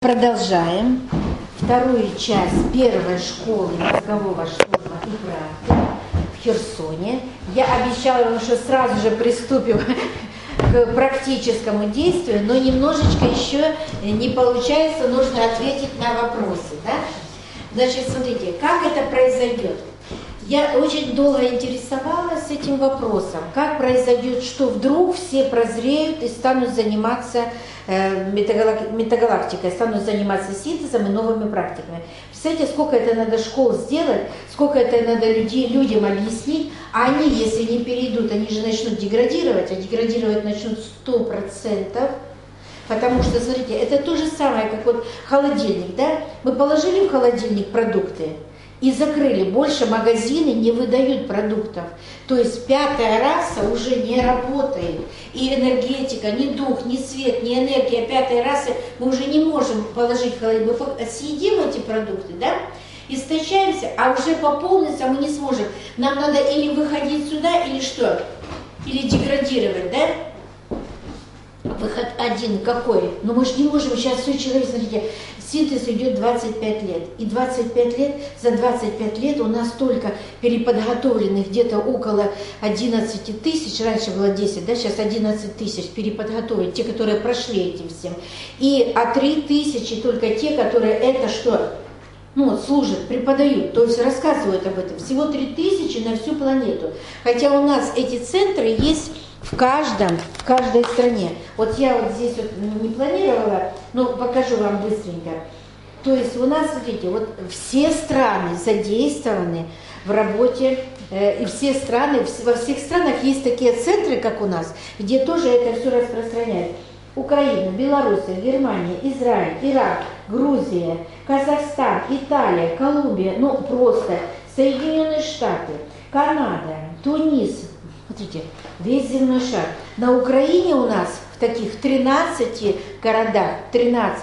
Продолжаем вторую часть первой школы мозгового штурма и практики в Херсоне. Я обещала вам, что сразу же приступим к практическому действию, но немножечко еще не получается, нужно ответить на вопросы. Да? Значит, смотрите, как это произойдет? Я очень долго интересовалась этим вопросом, как произойдет, что вдруг все прозреют и станут заниматься метагалактикой, станут заниматься синтезом и новыми практиками. Представляете, сколько это надо школ сделать, сколько это надо людям объяснить, а они, если не перейдут, они же начнут деградировать, а деградировать начнут 100%. Потому что, смотрите, это то же самое, как вот холодильник, да? Мы положили в холодильник продукты и закрыли, больше магазины не выдают продуктов. То есть пятая раса уже не работает. И энергетика, ни дух, ни свет, ни энергия пятой расы мы уже не можем положить в холодильник. Мы съедим эти продукты, да? Истощаемся, а уже пополниться мы не сможем. Нам надо или выходить сюда, или что? Или деградировать, да? Выход один какой? Но мы же не можем сейчас все человек, смотрите, синтез идет 25 лет. И 25 лет, за 25 лет у нас только переподготовленных где-то около 11 тысяч, раньше было 10, да, сейчас 11 тысяч переподготовленных, те, которые прошли этим всем. И 3 тысячи только те, которые это что? Ну, служат, преподают, то есть рассказывают об этом. Всего 3 тысячи на всю планету. Хотя у нас эти центры есть в каждой стране. Вот я вот здесь вот не планировала, но покажу вам быстренько. То есть у нас, смотрите, вот все страны задействованы в работе, и все страны, во всех странах есть такие центры, как у нас, где тоже это все распространяют. Украина, Белоруссия, Германия, Израиль, Ирак, Грузия, Казахстан, Италия, Колумбия, ну просто Соединенные Штаты, Канада, Тунис. Смотрите, весь земной шар. На Украине у нас в таких 13 городах, 11.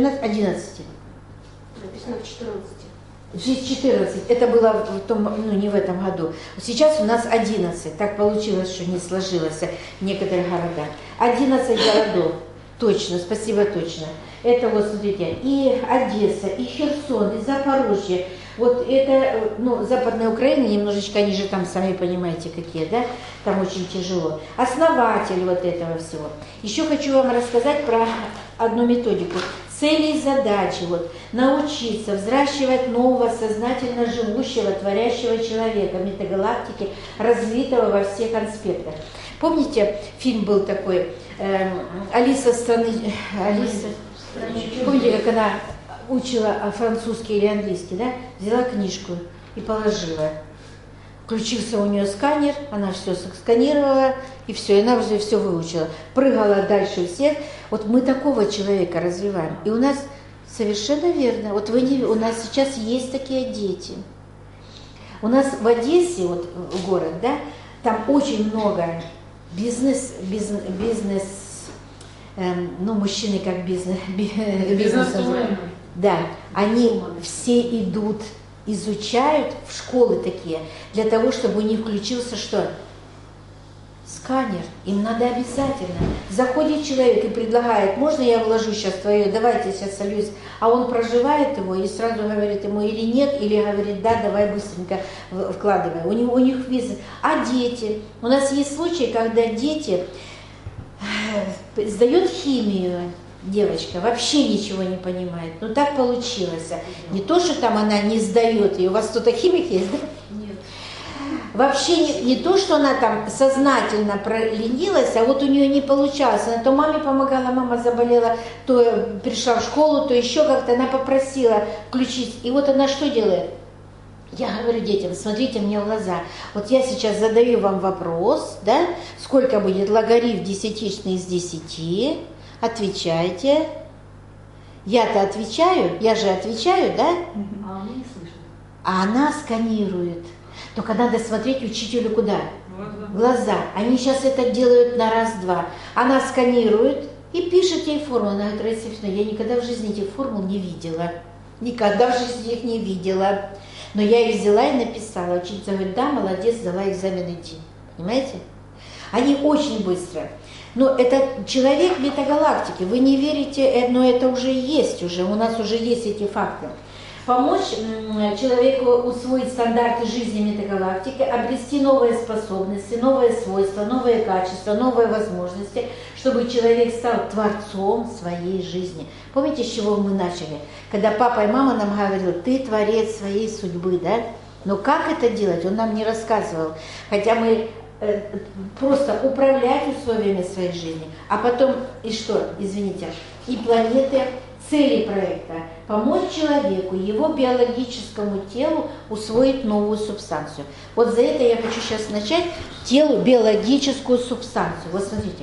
Написано 14. Здесь 14, это было в том, ну, не в этом году. Сейчас у нас 11, так получилось, что не сложилось в некоторых городах. 11 городов, точно, спасибо, точно. Это вот, смотрите, и Одесса, и Херсон, и Запорожье. Вот это, ну, Западная Украина, немножечко, они же там, сами понимаете, какие, да, там очень тяжело. Основатель вот этого всего. Еще хочу вам рассказать про одну методику. Цели и задачи, вот, научиться взращивать нового, сознательно живущего, творящего человека, метагалактики, развитого во всех аспектах. Помните, фильм был такой, Алиса страны... Алиса... Помните, как она учила французский или английский, да? Взяла книжку и положила. Включился у нее сканер, она все сканировала, и все, и она уже все выучила. Прыгала дальше всех. Вот мы такого человека развиваем. И у нас совершенно верно, вот у нас сейчас есть такие дети. У нас в Одессе, вот город, да, там очень много бизнес, ну, мужчины как бизнес. Да, они все идут, изучают в школы такие, для того, чтобы у них включился что? Сканер. Им надо обязательно. Заходит человек и предлагает, можно я вложу сейчас твое, давайте я сейчас сольюсь, а он проживает его и сразу говорит ему или нет, или говорит, да, давай быстренько вкладывай. У них бизнес. А дети? У нас есть случаи, когда дети сдают химию, девочка вообще ничего не понимает. Ну так получилось. Не то, что там она не сдает, и у вас кто-то химик есть, да? Нет. Вообще не то, что она там сознательно проленилась, а вот у нее не получалось. Она то маме помогала, мама заболела, то пришла в школу, то еще как-то она попросила включить. И вот она что делает? Я говорю детям, смотрите мне в глаза. Вот я сейчас задаю вам вопрос, да? Сколько будет логарифм десятичный из 10? Отвечайте. Я-то отвечаю, я же отвечаю, да? А мы не слышим. А она сканирует. Только надо смотреть учителю куда? Глаза. Они сейчас это делают на раз-два. Она сканирует и пишет ей формулу. Она говорит, Раиса Ильинична, я никогда в жизни этих формул не видела. Никогда в жизни их не видела. Но я их взяла и написала. Учительница говорит, да, молодец, сдала экзамен, иди. Понимаете? Они очень быстро. Но это человек метагалактики. Вы не верите, но это уже есть, у нас уже есть эти факты. Помочь человеку усвоить стандарты жизни метагалактики, обрести новые способности, новые свойства, новые качества, новые возможности, чтобы человек стал творцом своей жизни. Помните, с чего мы начали? Когда папа и мама нам говорили, ты творец своей судьбы, да? Но как это делать, он нам не рассказывал. Хотя мы просто управлять условиями своей жизни. А потом, и что, извините, и планеты, цели проекта – помочь человеку, его биологическому телу усвоить новую субстанцию. Вот за это я хочу сейчас начать телу биологическую субстанцию. Вот смотрите,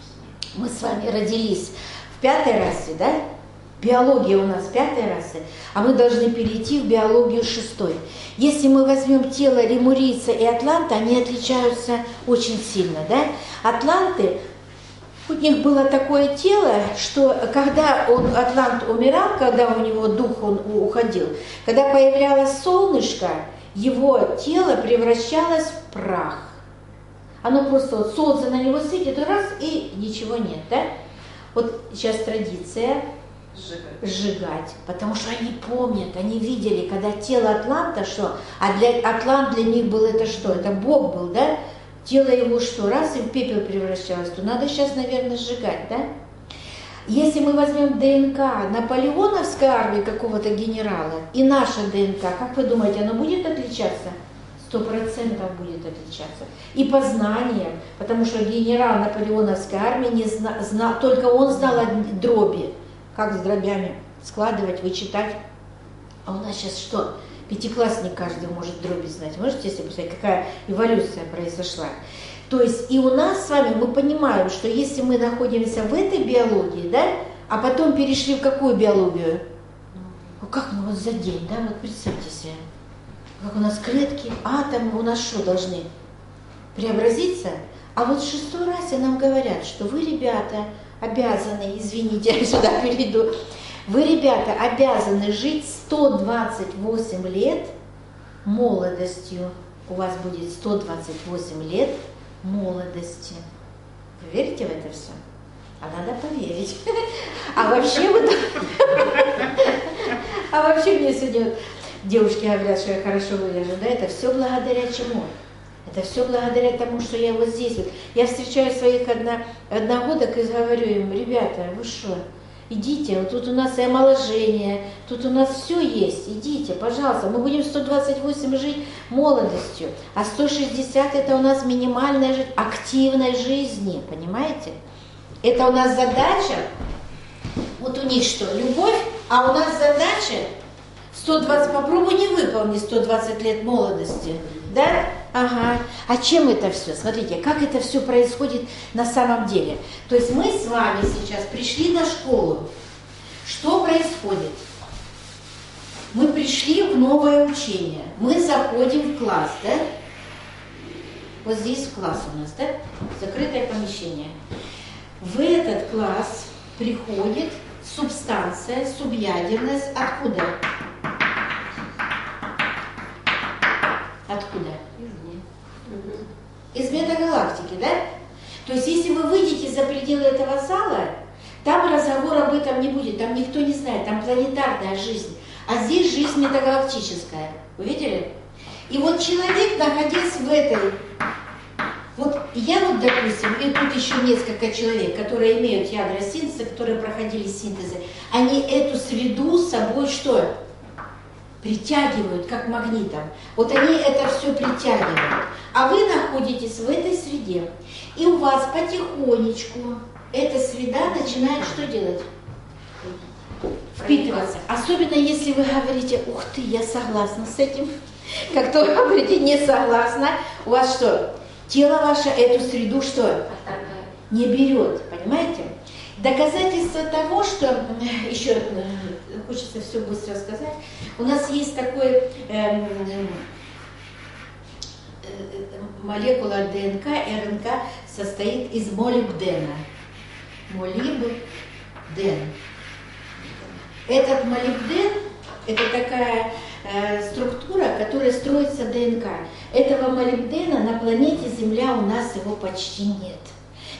мы с вами родились в 5-й расе, да? Биология у нас 5-й расы, а мы должны перейти в биологию 6-й. Если мы возьмем тело лемурийца и атланта, они отличаются очень сильно, да? Атланты, у них было такое тело, что когда атлант умирал, когда у него дух он уходил, когда появлялось солнышко, его тело превращалось в прах. Оно просто, вот солнце на него светит, раз, и ничего нет, да? Вот сейчас традиция сжигать, потому что они помнят, они видели, когда тело атланта, что, атлант для них был это что? Это Бог был, да? Тело его что, раз и в пепел превращалось, то надо сейчас, наверное, сжигать, да? Если мы возьмем ДНК наполеоновской армии какого-то генерала и наша ДНК, как вы думаете, оно будет отличаться? 100% будет отличаться. И по знаниям, потому что генерал наполеоновской армии не знал, только он знал дроби, как с дробями складывать, вычитать. А у нас сейчас что? 5-классник каждый может дроби знать. Можете себе представить, какая эволюция произошла? То есть и у нас с вами, мы понимаем, что если мы находимся в этой биологии, да, а потом перешли в какую биологию? Ну как мы вот за день, да, вот представьте себе, как у нас клетки, атомы, у нас что должны? Преобразиться? А вот в 6-й расе нам говорят, что вы, ребята, обязаны, извините, я сюда перейду, вы, ребята, обязаны жить 128 лет молодостью. У вас будет 128 лет молодости. Вы верите в это все? А надо поверить. А вообще мне сегодня девушки говорят, что я хорошо выгляжу. Да, это все благодаря чему? Это все благодаря тому, что я вот здесь. Вот. Я встречаю своих одногодок и говорю им, ребята, вы что? Идите, вот тут у нас и омоложение, тут у нас все есть, идите, пожалуйста. Мы будем 128 жить молодостью, а 160 это у нас минимальная жизнь, активной жизни, понимаете? Это у нас задача, вот у них что, любовь, а у нас задача 120, попробуй не выполни 120 лет молодости, да? Ага. А чем это все? Смотрите, как это все происходит на самом деле. То есть мы с вами сейчас пришли на школу. Что происходит? Мы пришли в новое учение. Мы заходим в класс, да? Вот здесь класс у нас, да? Закрытое помещение. В этот класс приходит субстанция, субъядерность. Откуда? Откуда? Из метагалактики, да? То есть, если вы выйдете за пределы этого зала, там разговор об этом не будет, там никто не знает, там планетарная жизнь. А здесь жизнь метагалактическая. Вы видели? И вот человек, находясь в этой... Вот я вот, допустим, и тут еще несколько человек, которые имеют ядра синтеза, которые проходили синтезы, они эту среду с собой что? Притягивают, как магнитом. Вот они это все притягивают. А вы находитесь в этой среде. И у вас потихонечку эта среда начинает что делать? Впитываться. Особенно если вы говорите, ух ты, я согласна с этим. Как то вы говорите, не согласна. У вас что? Тело ваше эту среду что? Не берет. Понимаете? Доказательство того, что, еще хочется все быстро сказать, у нас есть такой молекула ДНК и РНК состоит из молибдена. Молибден. Этот молибден – это такая структура, которая строится ДНК. Этого молибдена на планете Земля у нас его почти нет.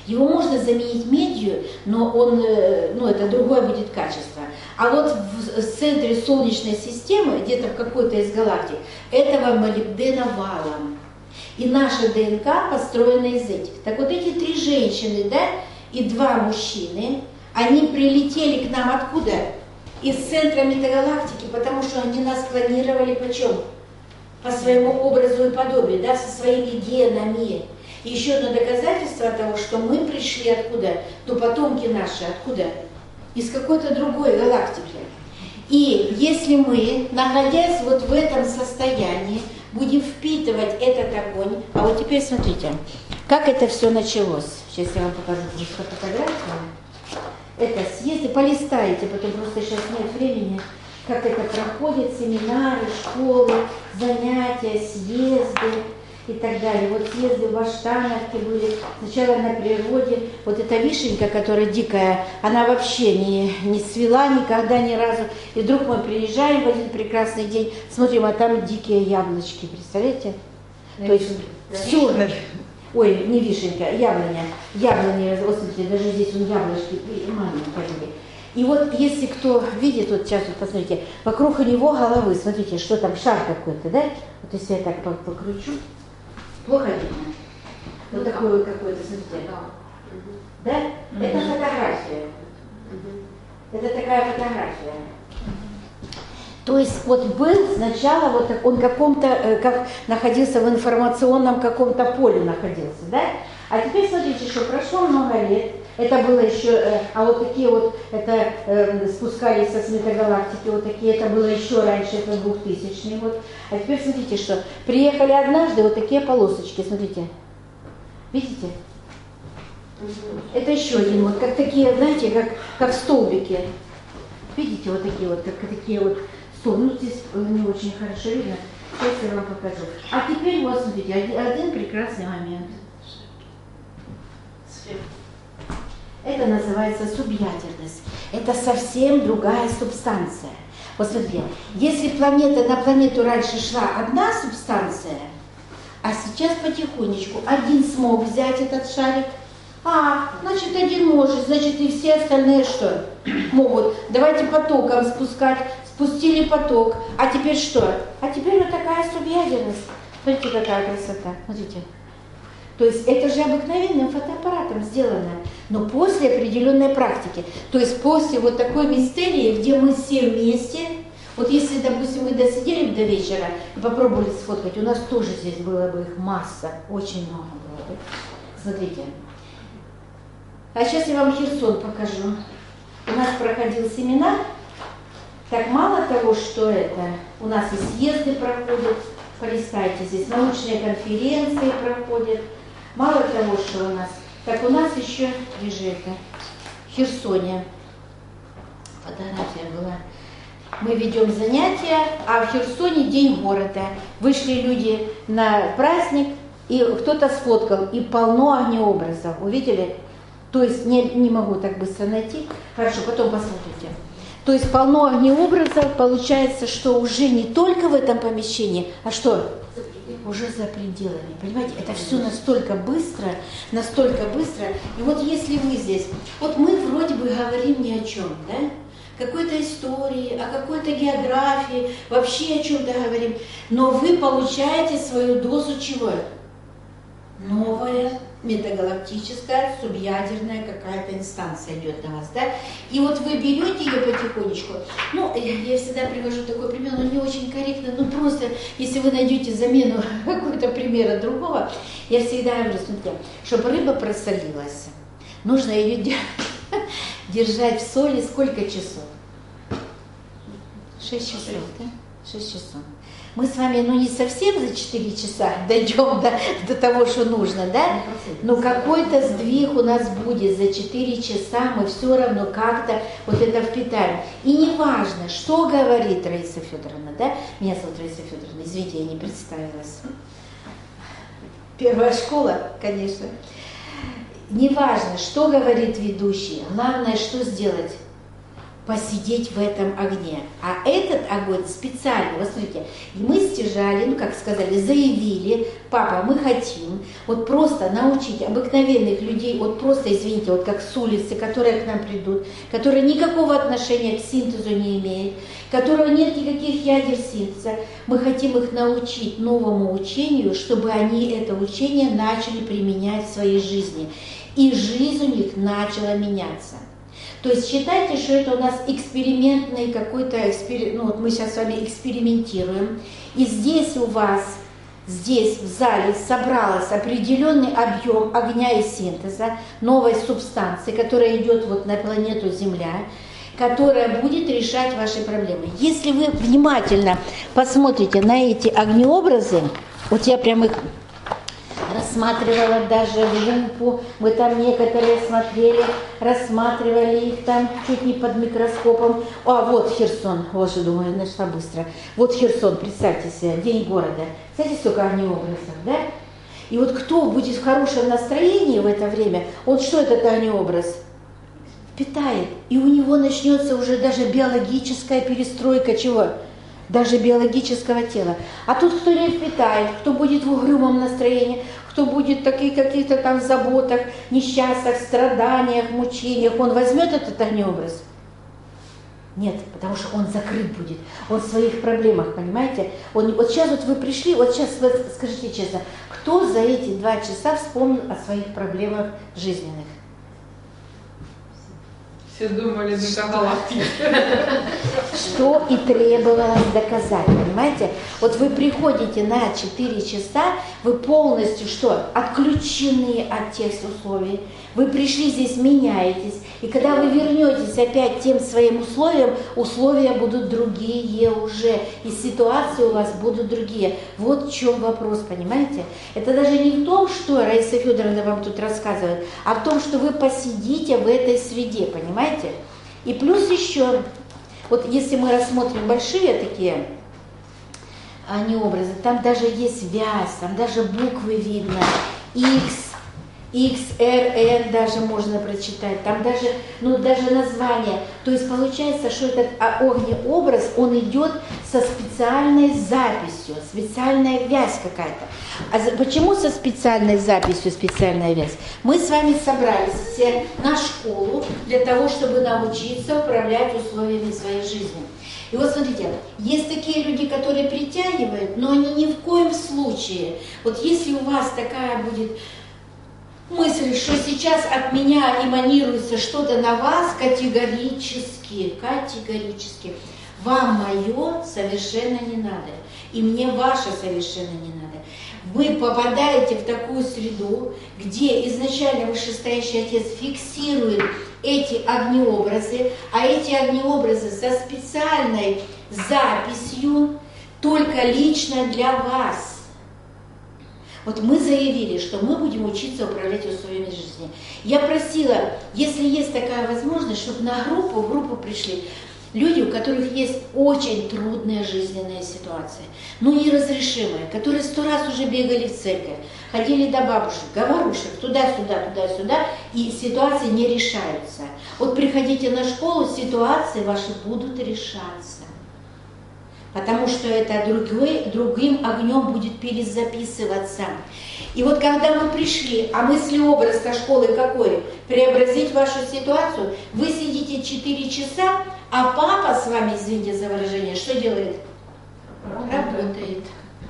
Его можно заменить медью, но он, это другое будет качество. А вот в центре Солнечной системы, где-то в какой-то из галактик, этого молибдена валом. И наша ДНК построена из этих. Так вот эти 3 женщины, да, и 2 мужчины, они прилетели к нам откуда? Из центра метагалактики, потому что они нас клонировали почем? По своему образу и подобию, да, со своими генами. И еще одно доказательство того, что мы пришли откуда? То потомки наши откуда? Из какой-то другой галактики. И если мы, находясь вот в этом состоянии, будем впитывать этот огонь, а вот теперь смотрите, как это все началось. Сейчас я вам покажу фотографию. Это съезды, полистайте, потом просто сейчас нет времени, как это проходит, семинары, школы, занятия, съезды и так далее. Вот съезды в Баштановке были, сначала на природе. Вот эта вишенька, которая дикая, она вообще не цвела никогда ни разу. И вдруг мы приезжаем в один прекрасный день, смотрим, а там дикие яблочки, представляете? То есть все... Ой, не вишенька, яблоня. Яблоня, вот смотрите, даже здесь он яблочки маленькие. И вот если кто видит, вот сейчас вот посмотрите, вокруг у него головы, смотрите, что там, шар какой-то, да? Вот если я так покручу, плохо видно. Вот такой вот какой-то, смотрите. Да? Это фотография. Это такая фотография. То есть вот был сначала, вот он каком-то, как находился в информационном каком-то поле находился, да? А теперь смотрите, что прошло много лет, это было еще, а вот такие вот, это спускались со метагалактики, вот такие, это было еще раньше, это 2000-й год. А теперь смотрите, что приехали однажды вот такие полосочки, смотрите, видите? Это еще один, вот как такие, знаете, как столбики. Видите, вот такие вот, как такие вот. Ну, здесь не очень хорошо видно. Сейчас я вам покажу. А теперь вот смотрите, один прекрасный момент. Это называется субъядерность. Это совсем другая субстанция. Вот смотрите, если на планету раньше шла одна субстанция, а сейчас потихонечку один смог взять этот шарик, значит, один может, значит, и все остальные что? Могут. Давайте потоком спускать. Спустили поток. А теперь что? А теперь вот такая субъядерность. Смотрите, какая красота. Смотрите. То есть это же обыкновенным фотоаппаратом сделано, но после определенной практики. То есть после вот такой мистерии, где мы все вместе, вот если, допустим, мы досидели до вечера и попробовали сфоткать, у нас тоже здесь было бы их масса, очень много было бы. Смотрите. А сейчас я вам Херсон покажу. У нас проходил семинар. Так мало того, что это, у нас и съезды проходят, полистайте, здесь научные конференции проходят. Мало того, что у нас, так у нас еще, где же это, в Херсоне фотография была. Мы ведем занятия, а в Херсоне день города. Вышли люди на праздник, и кто-то сфоткал, и полно огнеобразов. Увидели? То есть не могу так быстро найти. Хорошо, потом посмотрите. То есть полно огнеобразов, получается, что уже не только в этом помещении, а что? Уже за пределами. Понимаете, это все настолько быстро. И вот если вы здесь, вот мы вроде бы говорим ни о чем, да? Какой-то истории, о какой-то географии, вообще о чем-то говорим. Но вы получаете свою дозу чего? Новая метагалактическая, субъядерная какая-то инстанция идет на вас, да? И вот вы берете ее потихонечку, я всегда привожу такой пример, но не очень корректно, просто, если вы найдете замену какого-то примера другого, я всегда говорю, смотрите, чтобы рыба просолилась, нужно ее держать в соли сколько часов? 6 часов, да? 6 часов. Мы с вами, не совсем за 4 часа дойдем до того, что нужно, да? Но какой-то сдвиг у нас будет за 4 часа, мы все равно как-то вот это впитаем. И не важно, что говорит Раиса Федоровна, да? Меня зовут Раиса Федоровна, извините, я не представилась. Первая школа, конечно. Не важно, что говорит ведущий, главное, что сделать. посидеть в этом огне. А этот огонь специально, вот смотрите, мы стяжали, ну как сказали, заявили, папа, мы хотим вот просто научить обыкновенных людей, вот просто, извините, вот как с улицы, которые к нам придут, которые никакого отношения к синтезу не имеют, у которого нет никаких ядер синтеза, мы хотим их научить новому учению, чтобы они это учение начали применять в своей жизни. И жизнь у них начала меняться. То есть считайте, что это у нас экспериментный какой-то, ну вот мы сейчас с вами экспериментируем, и здесь у вас, здесь в зале собрался определенный объем огня и синтеза, новой субстанции, которая идет вот на планету Земля, которая будет решать ваши проблемы. Если вы внимательно посмотрите на эти огнеобразы, вот я прям их рассматривала даже в лупу, мы там некоторые смотрели, рассматривали их там чуть не под микроскопом. А вот Херсон, вот же думаю, нашла быстро. Вот Херсон, представьте себе, день города. Знаете, сколько огнеобразов, да? И вот кто будет в хорошем настроении в это время, он что этот огнеобраз? Питает. И у него начнется уже даже биологическая перестройка чего? Даже биологического тела. А тут кто не впитает, кто будет в угрюмом настроении, кто будет в таких каких-то там заботах, несчастьях, страданиях, мучениях, он возьмет этот огнеобраз? Нет, потому что он закрыт будет, он в своих проблемах, понимаете? Вот сейчас вот вы пришли, вот сейчас вы скажите честно, кто за эти 2 часа вспомнил о своих проблемах жизненных? Все думали, галактики. Что и требовалось доказать, понимаете? Вот вы приходите на 4 часа, вы полностью что? Отключены от тех условий. Вы пришли здесь, меняетесь. И когда вы вернетесь опять тем своим условиям, условия будут другие уже. И ситуации у вас будут другие. Вот в чем вопрос, понимаете? Это даже не в том, что Раиса Федоровна вам тут рассказывает, а в том, что вы посидите в этой среде, понимаете? И плюс еще, вот если мы рассмотрим большие такие образы, там даже есть вязь, там даже буквы видно, X, R, N даже можно прочитать, там даже, ну, даже название. То есть получается, что этот огнеобраз, он идет со специальной записью, специальная вязь какая-то. А почему со специальной записью специальная вязь? Мы с вами собрались все на школу для того, чтобы научиться управлять условиями своей жизни. И вот смотрите, есть такие люди, которые притягивают, но они ни в коем случае, вот если у вас такая будет мысль, что сейчас от меня эманируется что-то на вас, категорически, вам мое совершенно не надо, и мне ваше совершенно не надо. Вы попадаете в такую среду, где изначально вышестоящий отец фиксирует эти огнеобразы, а эти огнеобразы со специальной записью только лично для вас. Вот мы заявили, что мы будем учиться управлять условиями жизни. Я просила, если есть такая возможность, чтобы в группу пришли люди, у которых есть очень трудные жизненные ситуации, ну неразрешимые, которые 100 раз уже бегали в церковь, ходили до бабушек, говорушек, туда-сюда, и ситуации не решаются. Вот приходите на школу, ситуации ваши будут решаться. Потому что это другим огнем будет перезаписываться. И вот когда мы пришли, а мыслеобраз со школы какой? Преобразить вашу ситуацию. Вы сидите 4 часа, а папа с вами, извините за выражение, что делает? Работает.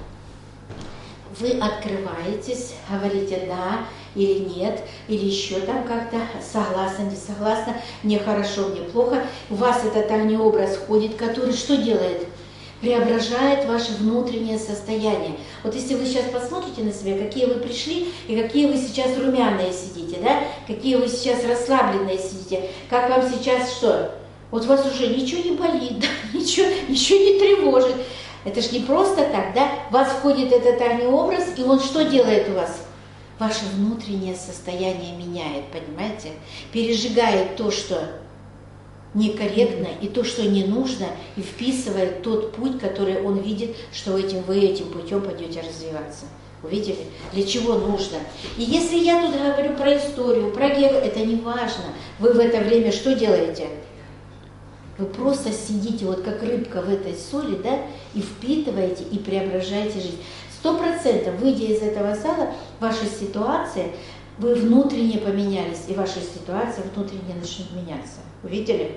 Вы открываетесь, говорите да или нет, или еще там как-то согласна, не согласна, мне хорошо, мне плохо. У вас этот огнеобраз ходит, который что делает? Преображает ваше внутреннее состояние. Вот если вы сейчас посмотрите на себя, какие вы пришли и какие вы сейчас румяные сидите, да? Какие вы сейчас расслабленные сидите, как вам сейчас что? Вот у вас уже ничего не болит, да? ничего не тревожит. Это ж не просто так, да? В вас входит этот огнеобраз, и он что делает у вас? Ваше внутреннее состояние меняет, понимаете? Пережигает то, что некорректно, и то, что не нужно, и вписывает тот путь, который он видит, что вы этим путем пойдете развиваться. Увидели? Для чего нужно? И если я тут говорю про историю, про географию, это не важно. Вы в это время что делаете? Вы просто сидите вот как рыбка в этой соли, да, и впитываете, и преображаете жизнь. 100%, выйдя из этого зала, ваша ситуация, вы внутренне поменялись, и ваша ситуация внутренне начнет меняться. Увидели?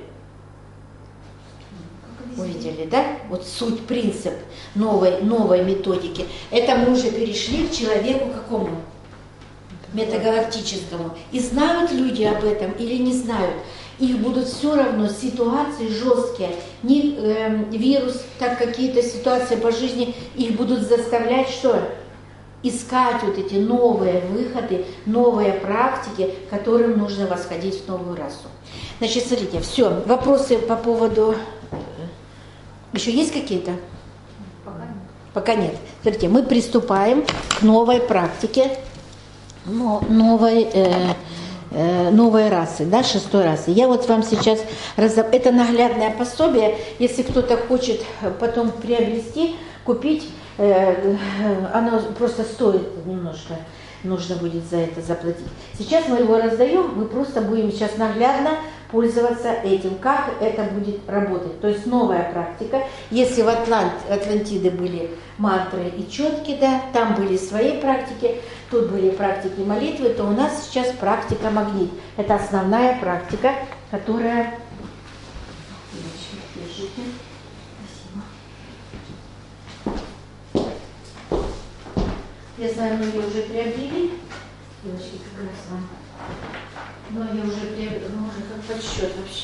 Увидели, да? Вот суть, принцип новой методики. Это мы уже перешли к человеку какому? Метагалактическому. И знают люди об этом или не знают? Их будут все равно ситуации жесткие. Не вирус, так какие-то ситуации по жизни, их будут заставлять что? Искать вот эти новые выходы, новые практики, которым нужно восходить в новую расу. Значит, смотрите, все, вопросы по поводу... Еще есть какие-то? Пока нет. Пока нет. Смотрите, мы приступаем к новой практике, новой расы, да, 6-й расы. Я вот вам сейчас... Это наглядное пособие, если кто-то хочет потом приобрести, купить, оно просто стоит немножко, нужно будет за это заплатить. Сейчас мы его раздаем, мы просто будем сейчас наглядно пользоваться этим, как это будет работать. То есть новая практика. Если в Атлантиде были мантры и четки, да, там были свои практики, тут были практики молитвы, то у нас сейчас практика магнит. Это основная практика, которая... Держите. Я знаю, мы ее уже приобрели. Девочки, как раз вам. Но я уже приобрела, уже как подсчет вообще.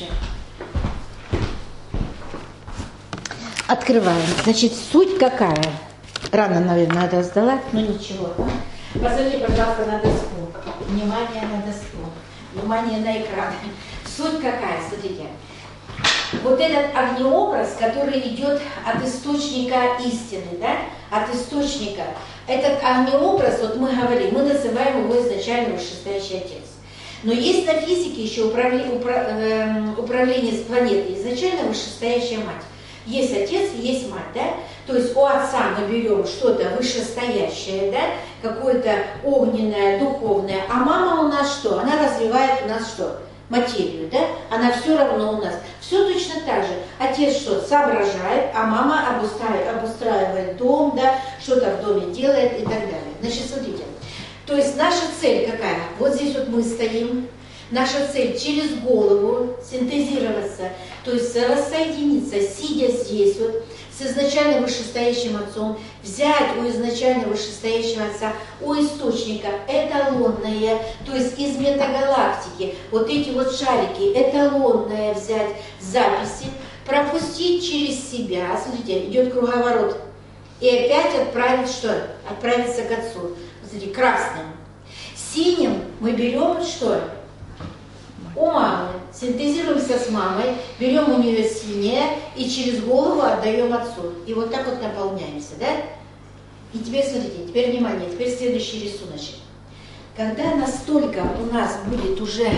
Открываем. Значит, суть какая? Рано, наверное, надо сдала, но ничего. Посмотрите, пожалуйста, на доску. Внимание на доску. Внимание на экран. Суть какая? Смотрите. Вот этот огнеобраз, который идет от источника истины, да? От источника. Этот огнеобраз, вот мы говорим, мы называем его изначально вышестоящий отец. Но есть на физике еще управление с планетой, изначально вышестоящая мать. Есть отец и есть мать, да? То есть у отца мы берем что-то вышестоящее, да? Какое-то огненное, духовное, а мама у нас что? Она развивает у нас что? Материю, да? Она все равно у нас. Все точно так же. Отец что? Соображает, а мама обустраивает дом, да? Что-то в доме делает и так далее. Значит, смотрите. То есть наша цель какая? Вот здесь вот мы стоим. Наша цель через голову синтезироваться, то есть рассоединиться, сидя здесь вот, с изначально вышестоящим отцом, взять у изначально вышестоящего отца, у источника эталонное, то есть из метагалактики, вот эти вот шарики, эталонное взять записи, пропустить через себя, смотрите, идет круговорот, и опять отправить что? Отправиться к отцу. Смотрите, красным. Синим мы берем что? У мамы. Синтезируемся с мамой, берем у нее синее и через голову отдаем отцу. И вот так вот наполняемся, да? И теперь смотрите, теперь внимание, теперь следующий рисуночек. Когда настолько у нас будет уже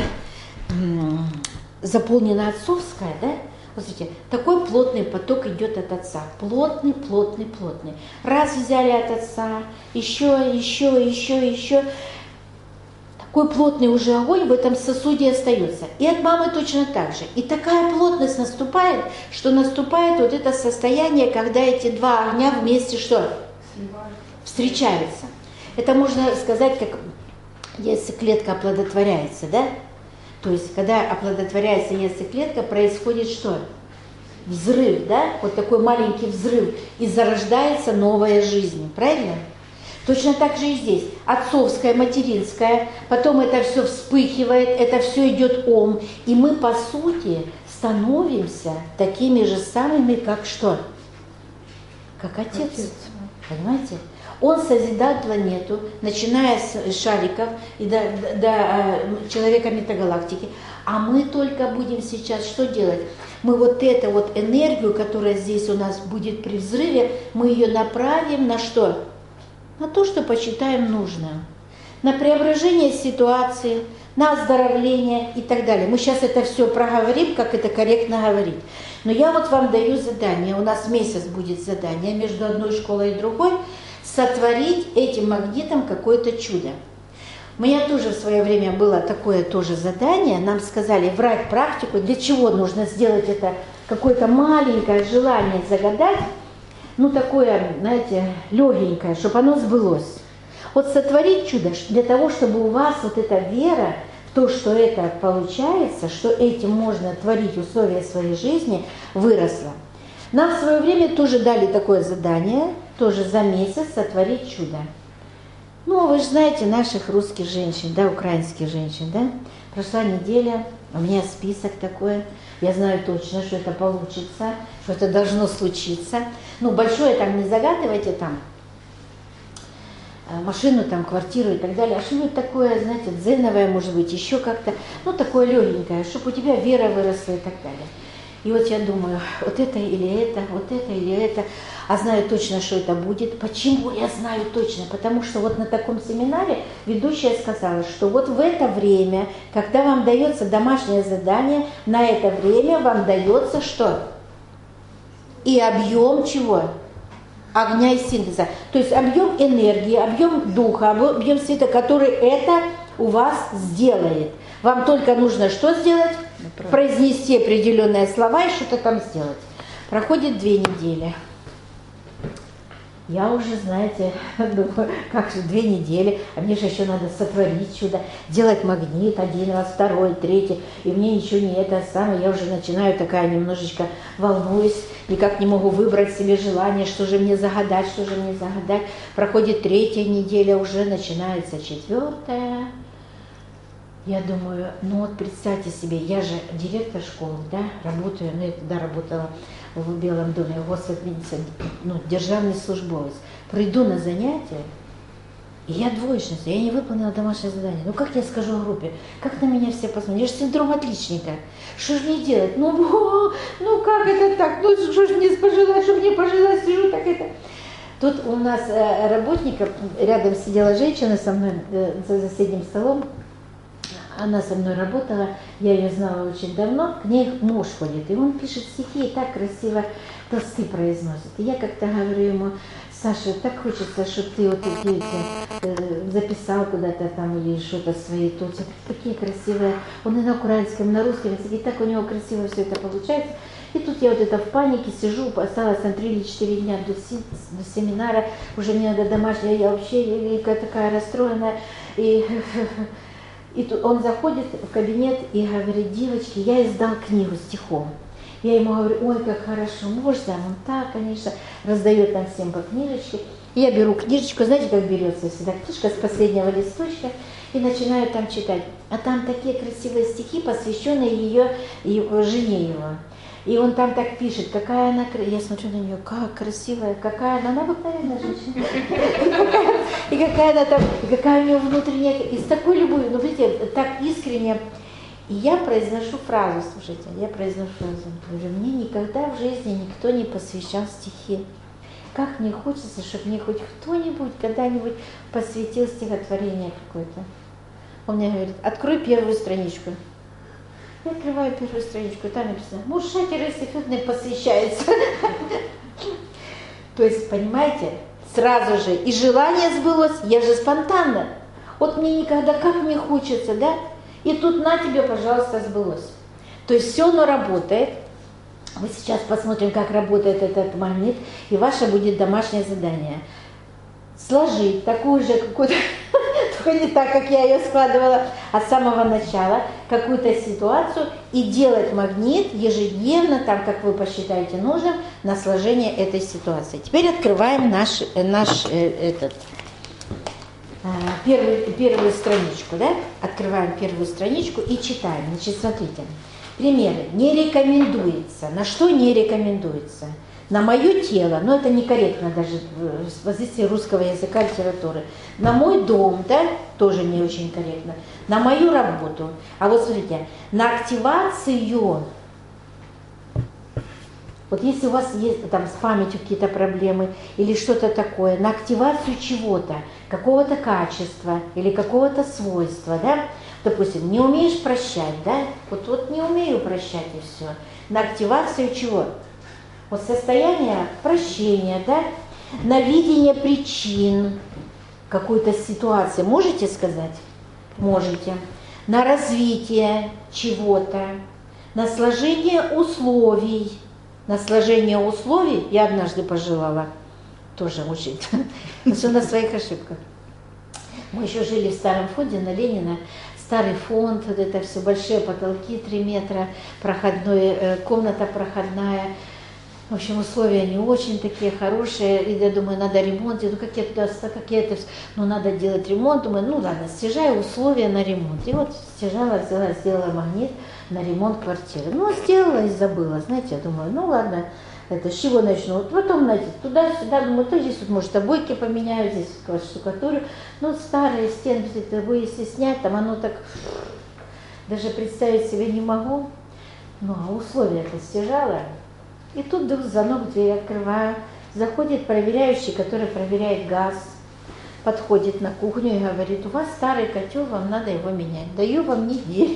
заполнена отцовская, да? Вот смотрите, такой плотный поток идет от отца. Плотный, плотный, плотный. Раз взяли от отца, еще. Такой плотный уже огонь в этом сосуде остается. И от мамы точно так же. И такая плотность наступает, что наступает вот это состояние, когда эти два огня вместе что? Встречаются. Это можно сказать, как яйцеклетка оплодотворяется, да? То есть, когда оплодотворяется яйцеклетка, происходит что? Взрыв, да? Вот такой маленький взрыв. И зарождается новая жизнь. Правильно? Точно так же и здесь. Отцовская, материнская, потом это все вспыхивает, это все идет ом. И мы, по сути, становимся такими же самыми, как что? Как отец. Понимаете? Он созидал планету, начиная с шариков и до человека метагалактики. А мы только будем сейчас что делать? Мы вот эту вот энергию, которая здесь у нас будет при взрыве, мы ее направим на что? На то, что почитаем нужным. На преображение ситуации, на оздоровление и так далее. Мы сейчас это все проговорим, как это корректно говорить. Но я вот вам даю задание, у нас месяц будет задание между одной школой и другой, сотворить этим магнитом какое-то чудо. У меня тоже в свое время было такое тоже задание, нам сказали брать практику, для чего нужно сделать это какое-то маленькое желание загадать, ну такое, знаете, легенькое, чтобы оно сбылось. Вот сотворить чудо для того, чтобы у вас вот эта вера в то, что это получается, что этим можно творить условия своей жизни, выросла. Нам в свое время тоже дали такое задание, тоже за месяц сотворить чудо. Ну, вы же знаете наших русских женщин, да, украинских женщин, да? Прошла неделя, у меня список такой, я знаю точно, что это получится, что это должно случиться. Ну, большое там не загадывайте, там, машину, там, квартиру и так далее, а что-нибудь такое, знаете, дзеновое, может быть, еще как-то, ну, такое легенькое, чтобы у тебя вера выросла и так далее. И вот я думаю, вот это или это, вот это или это, а знаю точно, что это будет. Почему я знаю точно? Потому что вот на таком семинаре ведущая сказала, что вот в это время, когда вам дается домашнее задание, на это время вам дается что? И объем чего? Огня и синтеза. То есть объем энергии, объем духа, объем света, который это у вас сделает. Вам только нужно что сделать? Произнести определенные слова и что-то там сделать. Проходит 2 недели. Я уже, знаете, думаю, как же 2 недели, а мне же еще надо сотворить чудо, делать магнит 1 раз, 2, 3, и мне ничего не это самое, я уже начинаю такая немножечко волнуюсь, никак не могу выбрать себе желание, что же мне загадать, что же мне загадать. Проходит 3 неделя, уже начинается 4. Я думаю, ну вот представьте себе, я же директор школы, да, работаю, ну я тогда работала в Белом доме, госадминистратор, ну, державный службовец. Приду на занятия, и я двоечница, я не выполнила домашнее задание. Ну как я скажу в группе, как на меня все посмотрят? Я же синдром отличника. Что же мне делать? Ну как это так? Ну что же мне пожелать, что мне пожелать, сижу так это. Тут у нас работников, рядом сидела женщина со мной за соседним столом. Она со мной работала, я ее знала очень давно, к ней муж ходит, и он пишет стихи и так красиво толсты произносит. И я как-то говорю ему, Саша, так хочется, чтобы ты вот эти записал куда-то там или что-то свои тут, такие красивые. Он и на украинском, и на русском языке, и так у него красиво все это получается. И тут я вот это в панике сижу, осталось на 3 или 4 дня до семинара, уже мне надо домашнее, я вообще такая расстроенная. И тут он заходит в кабинет и говорит, девочки, я издал книгу стихов. Я ему говорю, ой, как хорошо, можно? Он так, конечно, раздает нам всем по книжечке. И я беру книжечку, знаете, как берется всегда книжка с последнего листочка, и начинаю там читать. А там такие красивые стихи, посвященные ее жене его. И он там так пишет, какая она, я смотрю на нее, как красивая, какая она обыкновенная женщина. И какая она там, и какая у нее внутренняя, и с такой любовью, ну видите, так искренне. И я произношу фразу, слушайте, говорю, мне никогда в жизни никто не посвящал стихи. Как мне хочется, чтобы мне хоть кто-нибудь когда-нибудь посвятил стихотворение какое-то. Он мне говорит, открой 1 страничку. Я открываю 1 страничку, там написано, муж Терезы Федоровны посвящается. То есть, понимаете, сразу же и желание сбылось, я же спонтанно. Вот мне никогда, как мне хочется, да? И тут на тебе, пожалуйста, сбылось. То есть все оно работает. Мы сейчас посмотрим, как работает этот магнит, и ваше будет домашнее задание. Сложить такую же какую-то, только не так, как я ее складывала, а с самого начала, какую-то ситуацию и делать магнит ежедневно, там, как вы посчитаете нужным, на сложение этой ситуации. Теперь открываем первую страничку, да? Открываем 1 страничку и читаем. Значит, смотрите. Примеры. Не рекомендуется. На что не рекомендуется? На мое тело, но это некорректно даже с позиции русского языка, литературы. На мой дом, да, тоже не очень корректно. На мою работу. А вот смотрите, на активацию. Вот если у вас есть там с памятью какие-то проблемы или что-то такое, на активацию чего-то, какого-то качества или какого-то свойства, да, допустим, не умеешь прощать, да, вот не умею прощать и все. На активацию чего? Вот состояние прощения, да, на видение причин какой-то ситуации, можете сказать? Можете. На развитие чего-то, на сложение условий. На сложение условий я однажды пожелала тоже учить, все на своих ошибках. Мы еще жили в старом фонде на Ленина, старый фонд, вот это все, большие потолки 3 метра, комната проходная. В общем, условия не очень такие хорошие, и я думаю, надо ремонт, надо делать ремонт, думаю, ну ладно, стяжаю условия на ремонт. И вот стяжала, сделала магнит на ремонт квартиры. Ну, сделала и забыла, знаете, я думаю, ну ладно, это с чего начну? Вот потом, знаете, туда-сюда, думаю, то здесь вот, может, обойки поменяю, здесь штукатурю, ну, старые стены, если снять, там оно так, даже представить себе не могу. Ну, а условия-то стяжала. И тут вдруг звонок, дверь открываю, заходит проверяющий, который проверяет газ, подходит на кухню и говорит, у вас старый котел, вам надо его менять. Даю вам неделю.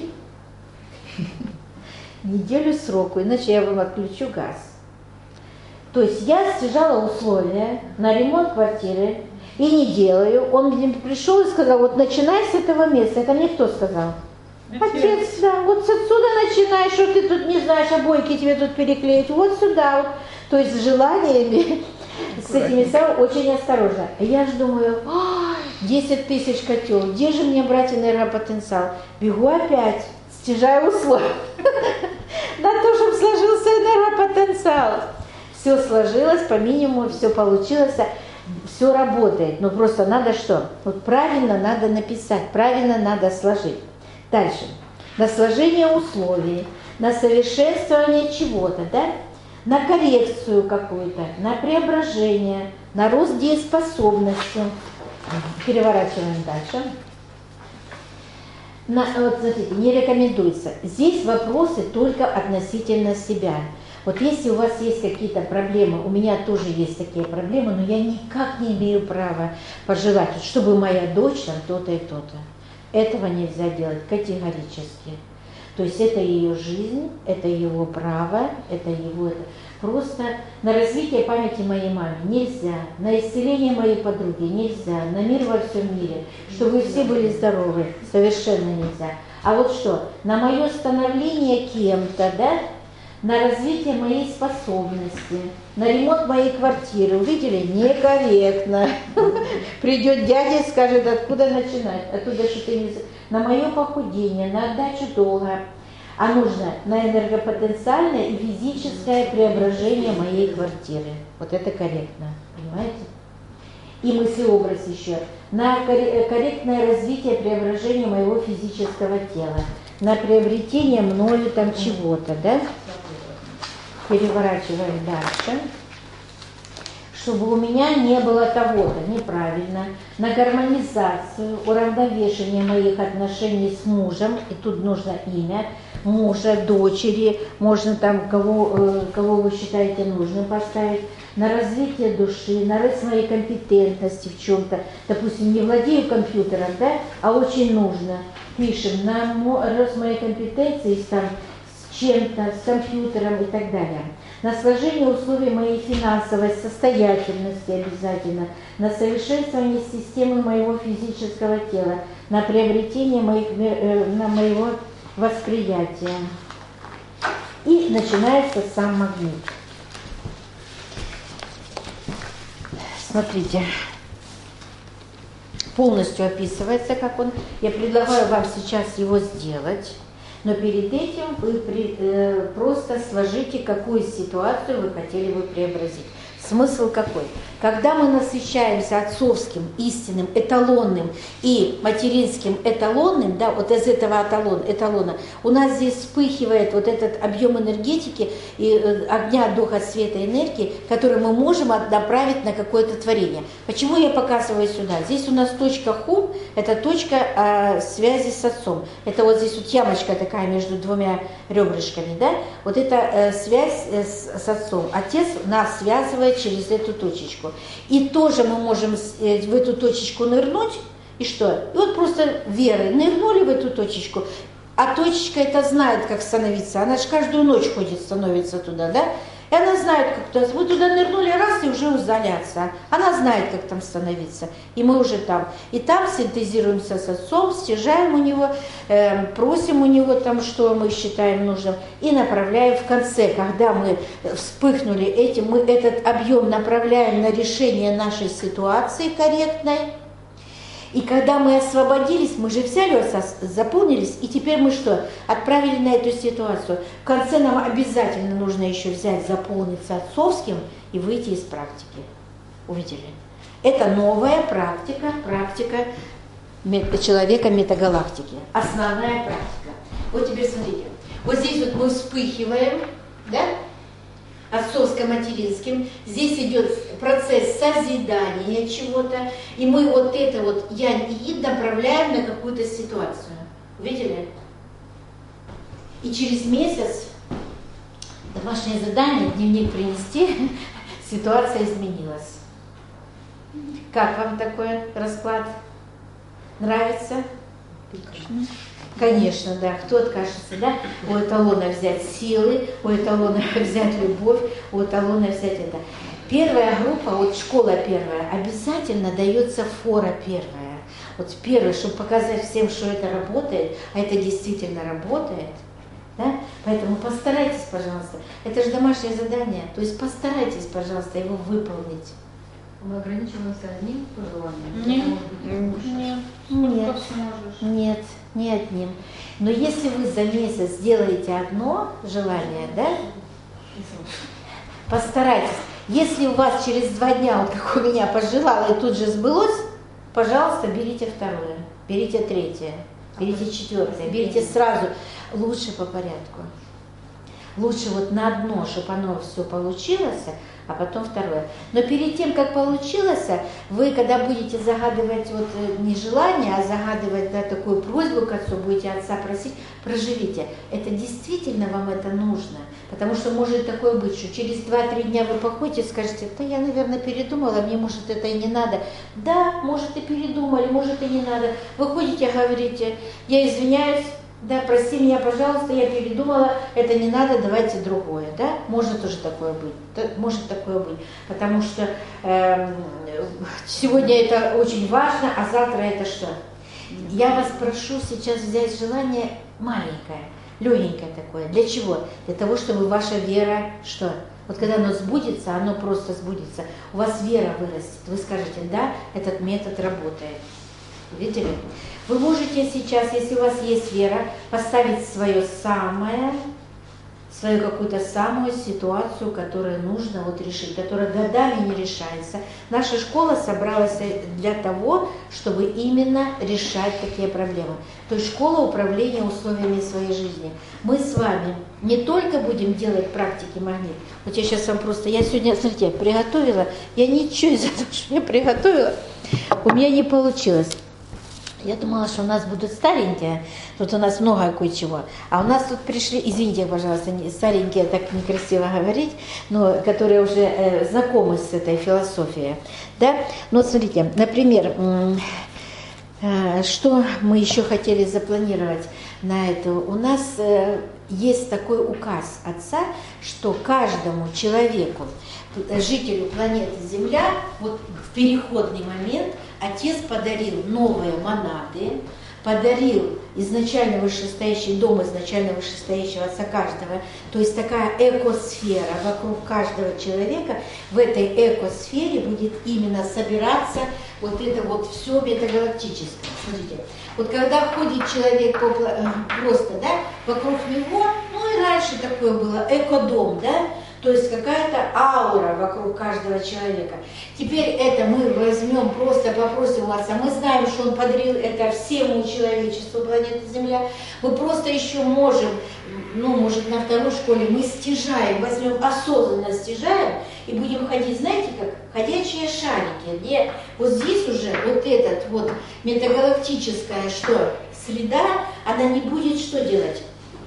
Неделю сроку, иначе я вам отключу газ. То есть я стяжала условия на ремонт квартиры и не делаю. Он мне пришел и сказал, вот начинай с этого места. Это мне кто сказал? Отец, да, вот отсюда начинаешь, что ты тут не знаешь, обойки тебе тут переклеить, вот сюда вот. То есть с желаниями, с этими очень осторожно. Я же думаю, 10 тысяч котел, где же мне брать энергопотенциал? Бегу опять, стяжаю условия на то, чтобы сложился энергопотенциал. Все сложилось по минимуму, все получилось, все работает. Но просто надо что? Вот правильно надо написать, правильно надо сложить. Дальше. На сложение условий, на совершенствование чего-то, да? На коррекцию какую-то, на преображение, на рост дееспособности. Переворачиваем дальше. Вот смотрите, не рекомендуется. Здесь вопросы только относительно себя. Вот если у вас есть какие-то проблемы, у меня тоже есть такие проблемы, но я никак не имею права пожелать, чтобы моя дочь там то-то и то-то. Этого нельзя делать категорически. То есть это ее жизнь, это его право, это его... Просто на развитие памяти моей мамы нельзя, на исцеление моей подруги нельзя, на мир во всем мире, чтобы вы все были здоровы, совершенно нельзя. А вот что, на мое становление кем-то, да, на развитие моей способности, на ремонт моей квартиры. Увидели? Некорректно. Придет дядя и скажет, откуда начинать, оттуда что-то не... На мое похудение, на отдачу долга. А нужно на энергопотенциальное и физическое преображение моей квартиры. Вот это корректно. Понимаете? И мыслеобраз еще. На корректное развитие преображения моего физического тела. На приобретение мною там чего-то, да? Переворачиваем дальше. Чтобы у меня не было того-то, неправильно. На гармонизацию, уравновешение моих отношений с мужем, и тут нужно имя мужа, дочери, можно там, кого вы считаете нужным поставить, на развитие души, на рост моей компетентности в чем-то. Допустим, не владею компьютером, да, а очень нужно. Пишем на рост моей компетенции там, с чем-то, с компьютером и так далее. На сложение условий моей финансовой состоятельности обязательно, на совершенствование системы моего физического тела, на приобретение моего восприятия. И начинается сам магнит. Смотрите, полностью описывается, как он. Я предлагаю вам сейчас его сделать. Но перед этим вы просто сложите, какую ситуацию вы хотели бы преобразить. Смысл какой? Когда мы насыщаемся отцовским, истинным, эталонным и материнским эталонным, да, вот из этого эталона, у нас здесь вспыхивает вот этот объем энергетики, и огня, духа, света, энергии, который мы можем направить на какое-то творение. Почему я показываю сюда? Здесь у нас точка хум, это точка связи с отцом. Это вот здесь вот ямочка такая между двумя ребрышками, да? Вот это связь с отцом. Отец нас связывает через эту точечку. И тоже мы можем в эту точечку нырнуть, и что? И вот просто верой нырнули в эту точечку, а точечка это знает, как становиться. Она же каждую ночь ходит, становится туда, да? И она знает, как туда. Вы туда нырнули раз и уже изоляция. Она знает, как там становиться. И мы уже там. И там синтезируемся с отцом, стяжаем у него, просим у него там, что мы считаем нужным, и направляем в конце, когда мы вспыхнули этим, мы этот объем направляем на решение нашей ситуации корректной. И когда мы освободились, мы же взяли, заполнились, и теперь мы что? Отправили на эту ситуацию. В конце нам обязательно нужно еще взять, заполниться отцовским и выйти из практики. Увидели? Это новая практика, практика человека метагалактики. Основная практика. Вот теперь смотрите. Вот здесь вот мы вспыхиваем, да? Отцовско-материнским. Здесь идет процесс созидания чего-то, и мы вот это вот янь и ин направляем на какую-то ситуацию. Видели? И через месяц домашнее задание, дневник принести, ситуация изменилась. Как вам такой расклад? Нравится? Конечно, да. Кто откажется, да? У эталона взять силы, у эталона взять любовь, у эталона взять это. Первая группа, вот школа первая, обязательно дается фора первая. Вот первое, чтобы показать всем, что это работает, а это действительно работает. Да? Поэтому постарайтесь, пожалуйста. Это же домашнее задание. То есть постарайтесь, пожалуйста, его выполнить. Мы ограничиваемся одним пожеланием? Нет, не одним. Но если вы за месяц сделаете одно желание, да, постарайтесь. Если у вас через 2 дня, вот как у меня пожелала и тут же сбылось, пожалуйста, берите второе, берите третье, берите четвертое, берите сразу. Лучше по порядку. Лучше вот на одно, чтобы оно все получилось, а потом второе. Но перед тем, как получилось, вы, когда будете загадывать вот не желание, а загадывать, да, такую просьбу к отцу, будете отца просить, проживите. Это действительно вам это нужно. Потому что может такое быть, что через 2-3 дня вы походите и скажете: да я, наверное, передумала, мне, может, это и не надо. Да, может, и передумали, может, и не надо. Вы ходите, говорите: я извиняюсь, да, прости меня, пожалуйста, я передумала, это не надо, давайте другое, да? Может тоже такое быть, да? Может такое быть, потому что сегодня это очень важно, а завтра это что? Я вас прошу сейчас взять желание маленькое, легенькое такое. Для чего? Для того, чтобы ваша вера, что? Вот когда оно сбудется, оно просто сбудется, у вас вера вырастет, вы скажете: да, этот метод работает. Видели? Вы можете сейчас, если у вас есть вера, поставить свое самое, свою какую-то самую ситуацию, которую нужно вот решить, которая годами не решается. Наша школа собралась для того, чтобы именно решать такие проблемы. То есть школа управления условиями своей жизни. Мы с вами не только будем делать практики магнит. Вот я сейчас вам просто, я сегодня, смотрите, приготовила, я ничего из этого, что я приготовила, у меня не получилось. Я думала, что у нас будут старенькие, тут у нас много кое-чего. А у нас тут пришли, извините, пожалуйста, старенькие, так некрасиво говорить, но которые уже знакомы с этой философией. Да? Ну вот смотрите, например, что мы еще хотели запланировать на это. У нас есть такой указ Отца, что каждому человеку, жителю планеты Земля, вот в переходный момент Отец подарил новые монады, подарил изначально вышестоящий дом, изначально вышестоящего Отца каждого, то есть такая экосфера вокруг каждого человека. В этой экосфере будет именно собираться вот это вот все метагалактическое. Смотрите, вот когда ходит человек просто, да, вокруг него, ну и раньше такое было, экодом, да, то есть какая-то аура вокруг каждого человека. Теперь это мы возьмем, просто попросим у Отца. Мы знаем, что Он подарил это всему человечеству планеты Земля. Мы просто еще можем, ну, может, на второй школе мы стяжаем, возьмем, осознанно стяжаем и будем ходить, знаете, как ходячие шарики, где вот здесь уже вот этот вот метагалактическая что, среда, она не будет что делать?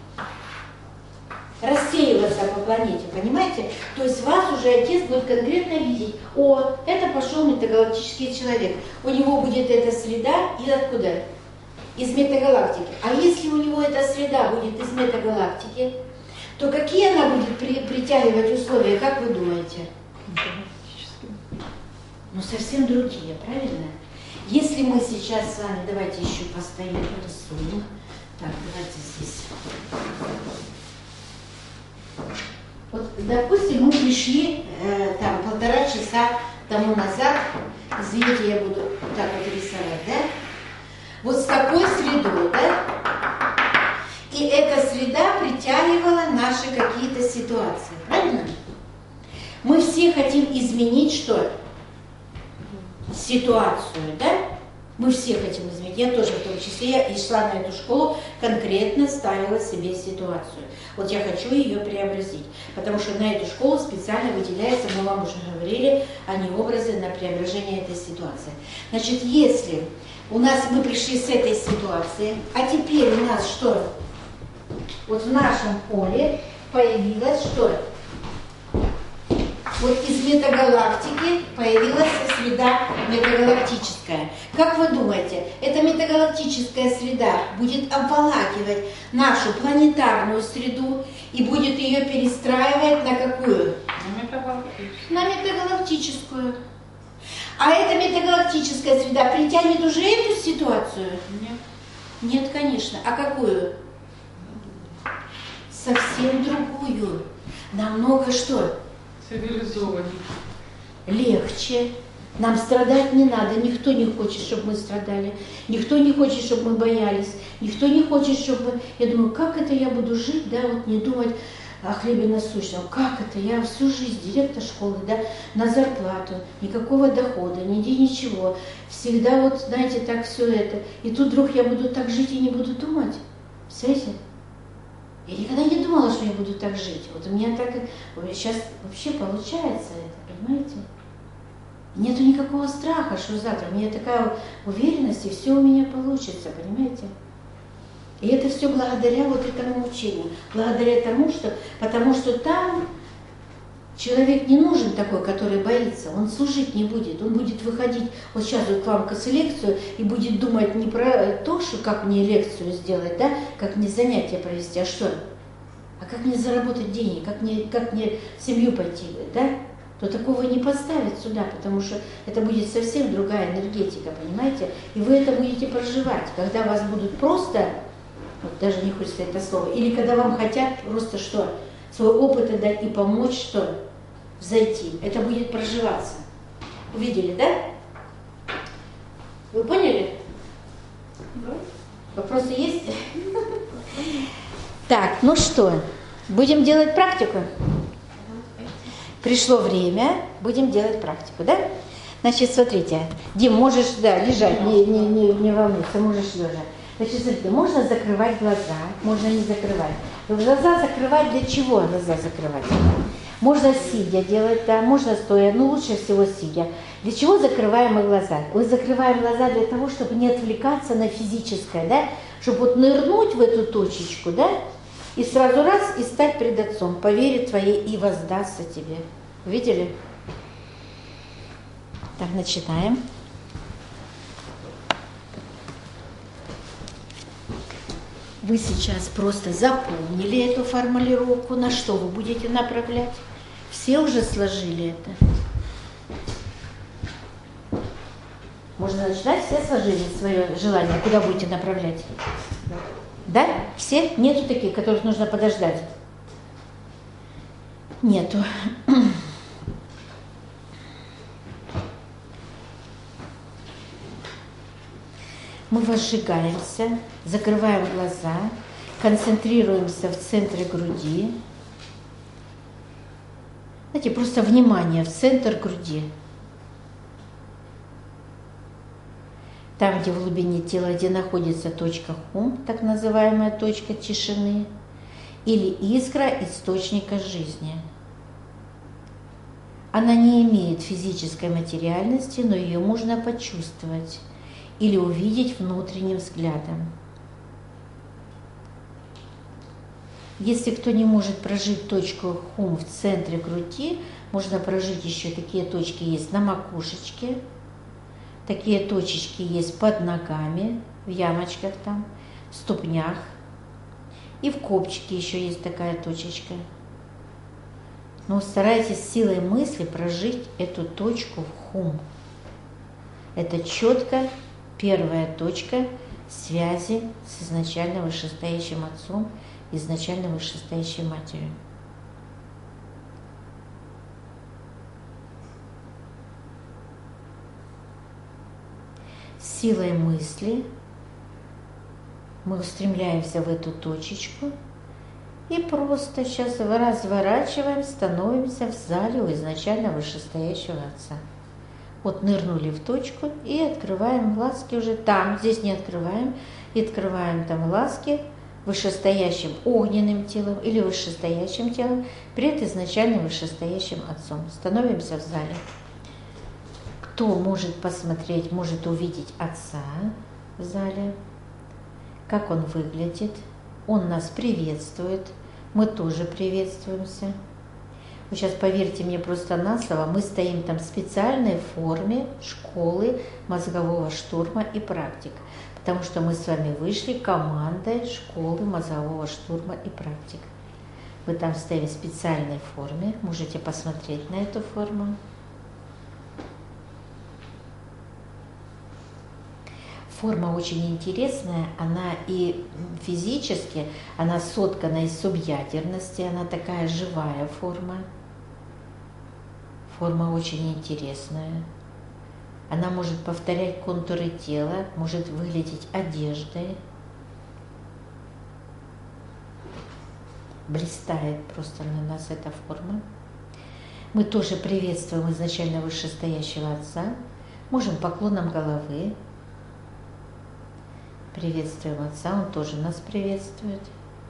Рассеиваться по планете, понимаете? То есть вас уже Отец будет конкретно видеть: о, это пошел метагалактический человек, у него будет эта среда из откуда? Из метагалактики. А если у него эта среда будет из метагалактики, то какие она будет притягивать условия, как вы думаете? Ну, совсем другие, правильно? Если мы сейчас с вами, давайте еще постоим, рисуем. Так, давайте здесь. Вот, допустим, мы пришли там 1,5 часа тому назад, извините, я буду так вот рисовать, да? Вот с такой средой, да? И эта среда притягивала наши какие-то ситуации, правильно? Мы все хотим изменить что? Ситуацию, да? Мы все хотим изменить, я тоже в том числе, я и шла на эту школу, конкретно ставила себе ситуацию. Вот я хочу ее преобразить, потому что на эту школу специально выделяется, мы вам уже говорили, они образы на преображение этой ситуации. Значит, если у нас мы пришли с этой ситуации, а теперь у нас что? Вот в нашем поле появилось что? Вот из метагалактики появилась среда метагалактическая. Как вы думаете, эта метагалактическая среда будет обволакивать нашу планетарную среду и будет ее перестраивать на какую? На метагалактическую. А эта метагалактическая среда притянет уже эту ситуацию? Нет. Нет, конечно. А какую? Совсем другую. Намного что? Цивилизованный. Легче. Нам страдать не надо. Никто не хочет, чтобы мы страдали. Никто не хочет, чтобы мы боялись. Никто не хочет, чтобы мы... Я думаю, как это я буду жить, да, вот не думать о хлебе насущном. Как это? Я всю жизнь директор школы, да, на зарплату, никакого дохода, ничего. Всегда вот, знаете, так все это. И тут вдруг я буду так жить и не буду думать. Представляете? Я никогда не думала, что я буду так жить. Вот у меня так сейчас вообще получается это, понимаете? Нету никакого страха, что завтра. У меня такая уверенность, и все у меня получится, понимаете? И это все благодаря вот этому учению. Благодаря тому, что... Потому что там человек не нужен такой, который боится. Он служить не будет. Он будет выходить вот сейчас вот к вам к лекцию и будет думать не про то, что как мне лекцию сделать, да, как мне занятия провести, а что? А как мне заработать денег, как мне в семью пойти, да? То такого не поставить сюда, потому что это будет совсем другая энергетика, понимаете? И вы это будете проживать, когда вас будут просто, вот даже не хочется это слово, или когда вам хотят просто что? Свой опыт отдать и помочь что? Взойти. Это будет проживаться. Увидели, да? Вы поняли? Да. Вопросы есть? Так, ну что, будем делать практику? Пришло время, будем делать практику, да? Значит, смотрите, Дим, можешь, да, лежать, не волнуйся, можешь лежать. Значит, смотрите, можно закрывать глаза, можно не закрывать. Глаза закрывать для чего глаза закрывать? Можно сидя делать, да, можно стоя, но лучше всего сидя. Для чего закрываем мы глаза? Мы закрываем глаза для того, чтобы не отвлекаться на физическое, да, чтобы вот нырнуть в эту точечку, да, и сразу раз и стать пред Отцом, по вере твоей и воздастся тебе. Видели? Так, начинаем. Вы сейчас просто запомнили эту формулировку, на что вы будете направлять. Все уже сложили это. Можно начинать, все сложили свое желание, куда будете направлять. Да? Все? Нету таких, которых нужно подождать? Нету. Мы возжигаемся, закрываем глаза, концентрируемся в центре груди. Знаете, просто внимание в центр груди. Там, где в глубине тела, где находится точка хум, так называемая точка тишины, или искра источника жизни. Она не имеет физической материальности, но ее можно почувствовать или увидеть внутренним взглядом. Если кто не может прожить точку хум в центре груди, можно прожить еще такие точки есть на макушечке, такие точечки есть под ногами, в ямочках там, в ступнях. И в копчике еще есть такая точечка. Но старайтесь силой мысли прожить эту точку в хум. Это четко первая точка связи с изначально вышестоящим отцом, изначально вышестоящей матерью. Силой мысли мы устремляемся в эту точечку и просто сейчас разворачиваем, становимся в зале у изначально вышестоящего отца. Вот нырнули в точку и открываем глазки уже там, здесь не открываем, и открываем там глазки вышестоящим огненным телом или вышестоящим телом перед изначально вышестоящим отцом. Становимся в зале. Кто может посмотреть, может увидеть отца в зале, как он выглядит, он нас приветствует, мы тоже приветствуемся. Вы сейчас поверьте мне просто на слово, мы стоим там в специальной форме школы мозгового штурма и практик, потому что мы с вами вышли командой школы мозгового штурма и практик. Вы там стоите в специальной форме, можете посмотреть на эту форму. Форма очень интересная, она и физически, она соткана из субъядерности, она такая живая форма. Форма очень интересная. Она может повторять контуры тела, может выглядеть одеждой. Блистает просто на нас эта форма. Мы тоже приветствуем изначально вышестоящего отца, можем поклоном головы. Приветствуем отца, он тоже нас приветствует.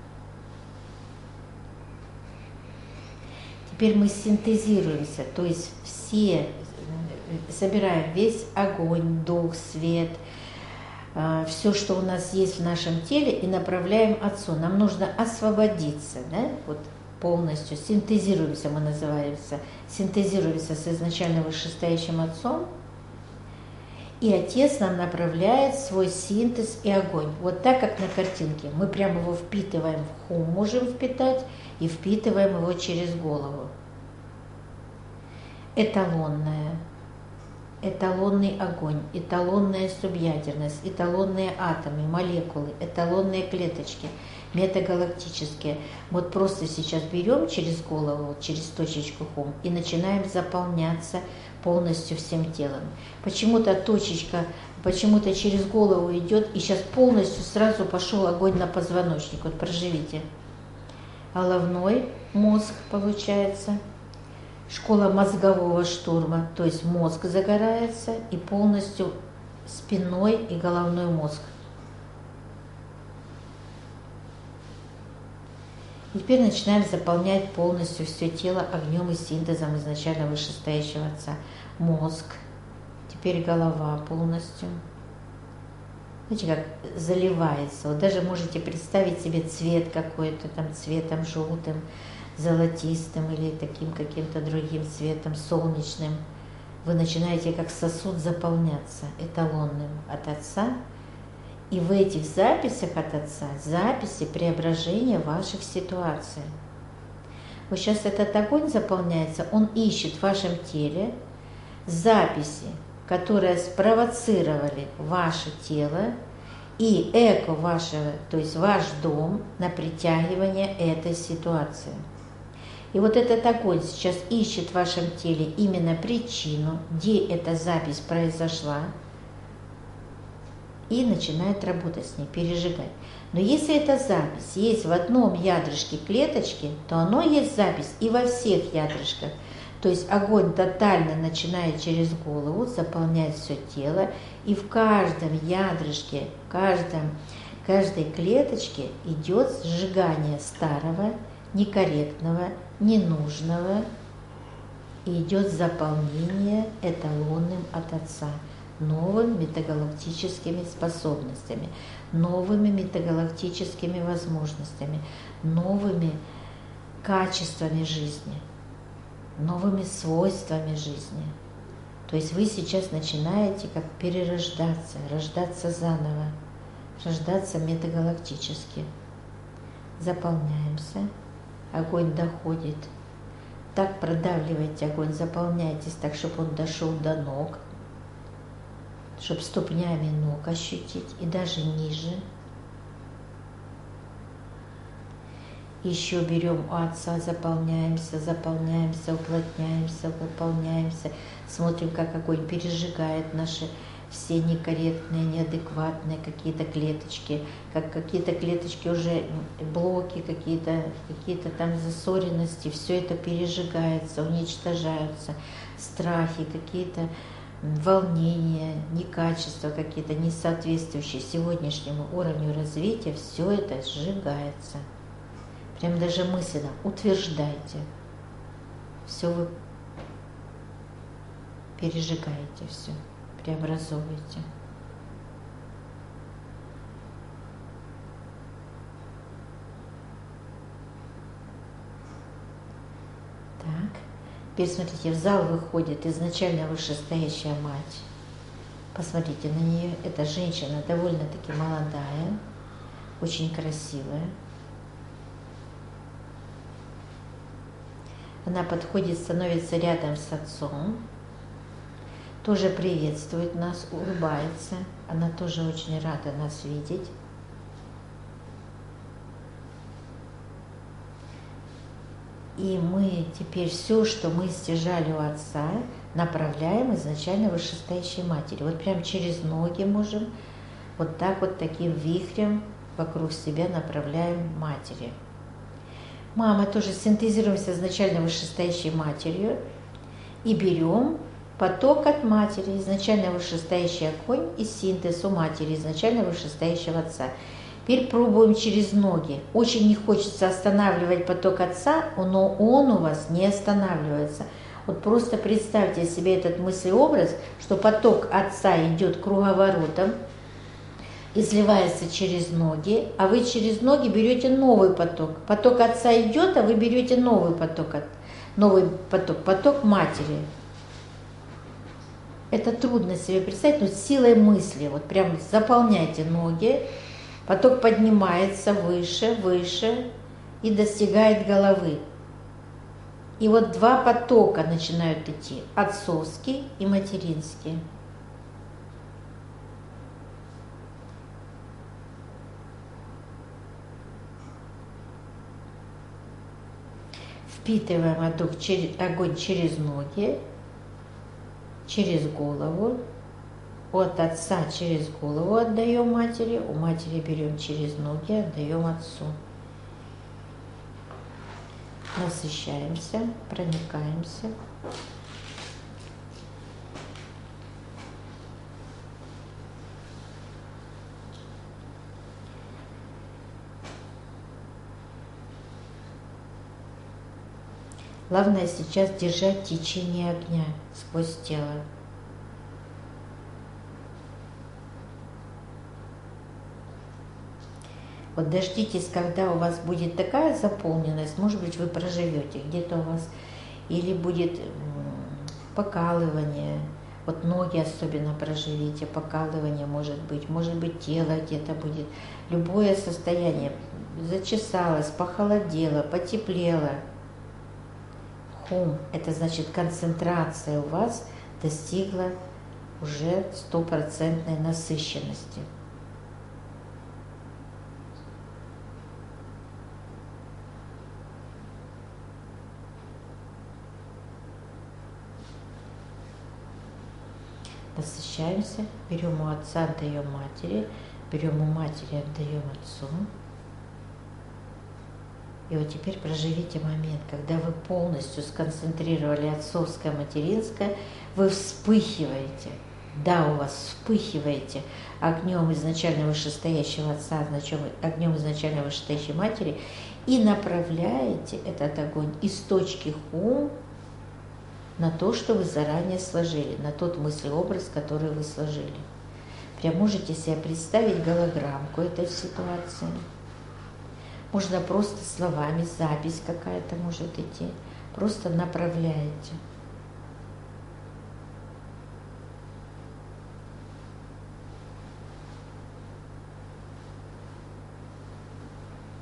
Теперь мы синтезируемся, то есть все собираем весь огонь, дух, свет, все, что у нас есть в нашем теле, и направляем отцу. Нам нужно освободиться, да? Вот полностью синтезируемся, мы называемся, синтезируемся с изначально вышестоящим отцом. И Отец нам направляет свой синтез и огонь. Вот так, как на картинке. Мы прямо его впитываем в хум, можем впитать, и впитываем его через голову. Эталонная, эталонный огонь, эталонная субъядерность, эталонные атомы, молекулы, эталонные клеточки, метагалактические. Вот просто сейчас берем через голову, через точечку хум и начинаем заполняться полностью всем телом. Почему-то точечка, почему-то через голову идет, и сейчас полностью сразу пошел огонь на позвоночник. Вот проживите. Головной мозг получается, школа мозгового штурма, то есть мозг загорается, и полностью спинной и головной мозг. И теперь начинаем заполнять полностью все тело огнем и синтезом изначально вышестоящего отца. Мозг, теперь голова полностью. Знаете, как заливается. Вот даже можете представить себе цвет какой-то, там цветом желтым, золотистым или таким каким-то другим цветом, солнечным. Вы начинаете как сосуд заполняться эталонным от отца. И в этих записях от Отца записи преображения ваших ситуаций. Вот сейчас этот огонь заполняется, он ищет в вашем теле записи, которые спровоцировали ваше тело и эко вашего, то есть ваш дом на притягивание этой ситуации. И вот этот огонь сейчас ищет в вашем теле именно причину, где эта запись произошла, и начинает работать с ней, пережигать. Но если эта запись есть в одном ядрышке клеточки, то оно есть запись и во всех ядрышках. То есть огонь тотально начинает через голову заполнять все тело, и в каждом ядрышке, каждой клеточке идет сжигание старого, некорректного, ненужного, и идет заполнение эталонным от Отца. Новыми метагалактическими способностями, новыми метагалактическими возможностями, новыми качествами жизни, новыми свойствами жизни. То есть вы сейчас начинаете как перерождаться, рождаться заново, рождаться метагалактически. Заполняемся. Огонь доходит. Так продавливайте огонь, заполняйтесь так, чтобы он дошел до ног, чтобы ступнями ног ощутить и даже ниже. Еще берем у Отца, заполняемся, заполняемся, уплотняемся, выполняемся. Смотрим, как огонь пережигает наши все некорректные, неадекватные какие-то клеточки, как какие-то клеточки уже, блоки, какие-то там засоренности, все это пережигается, уничтожаются, страхи, какие-то волнения, некачества какие-то, не соответствующие сегодняшнему уровню развития, все это сжигается. Прям даже мысленно утверждайте. Все вы пережигаете, все, преобразовываете. Так, теперь смотрите, в зал выходит изначально вышестоящая мать. Посмотрите на нее. Эта женщина довольно-таки молодая, очень красивая. Она подходит, становится рядом с Отцом, тоже приветствует нас, улыбается. Она тоже очень рада нас видеть. И мы теперь все, что мы стяжали у Отца, направляем изначально вышестоящей матери. Вот прям через ноги можем, вот так вот таким вихрем вокруг себя направляем матери. Мама, тоже синтезируемся изначально вышестоящей матерью и берем поток от матери, изначально вышестоящий огонь, и синтез у матери, изначально вышестоящего Отца. Теперь пробуем через ноги. Очень не хочется останавливать поток Отца, но он у вас не останавливается. Вот просто представьте себе этот мыслеобраз, что поток Отца идет круговоротом, изливается через ноги, а вы через ноги берете новый поток. Поток Отца идет, а вы берете новый поток, поток матери. Это трудно себе представить, но силой мысли, вот прям заполняйте ноги, поток поднимается выше, выше и достигает головы. И вот два потока начинают идти, отцовский и материнский. Впитываем огонь через ноги, через голову. От Отца через голову отдаем матери, у матери берем через ноги, отдаем Отцу. Насыщаемся, проникаемся. Главное сейчас держать течение огня сквозь тело. Вот дождитесь, когда у вас будет такая заполненность, может быть, вы проживете, где-то у вас или будет покалывание, вот ноги особенно проживите, покалывание может быть тело где-то будет, любое состояние, зачесалось, похолодело, потеплело. Хум, это значит концентрация у вас достигла уже 100% насыщенности. Насыщаемся, берем у Отца, отдаем матери, берем у матери, отдаем Отцу. И вот теперь проживите момент, когда вы полностью сконцентрировали отцовское, материнское, вы вспыхиваете. Да, у вас вспыхиваете огнем изначально вышестоящего Отца, огнем изначально вышестоящей матери, и направляете этот огонь из точки Хум на то, что вы заранее сложили, на тот мыслеобраз, который вы сложили. Прям можете себе представить голограммку этой ситуации. Можно просто словами, запись какая-то может идти. Просто направляете.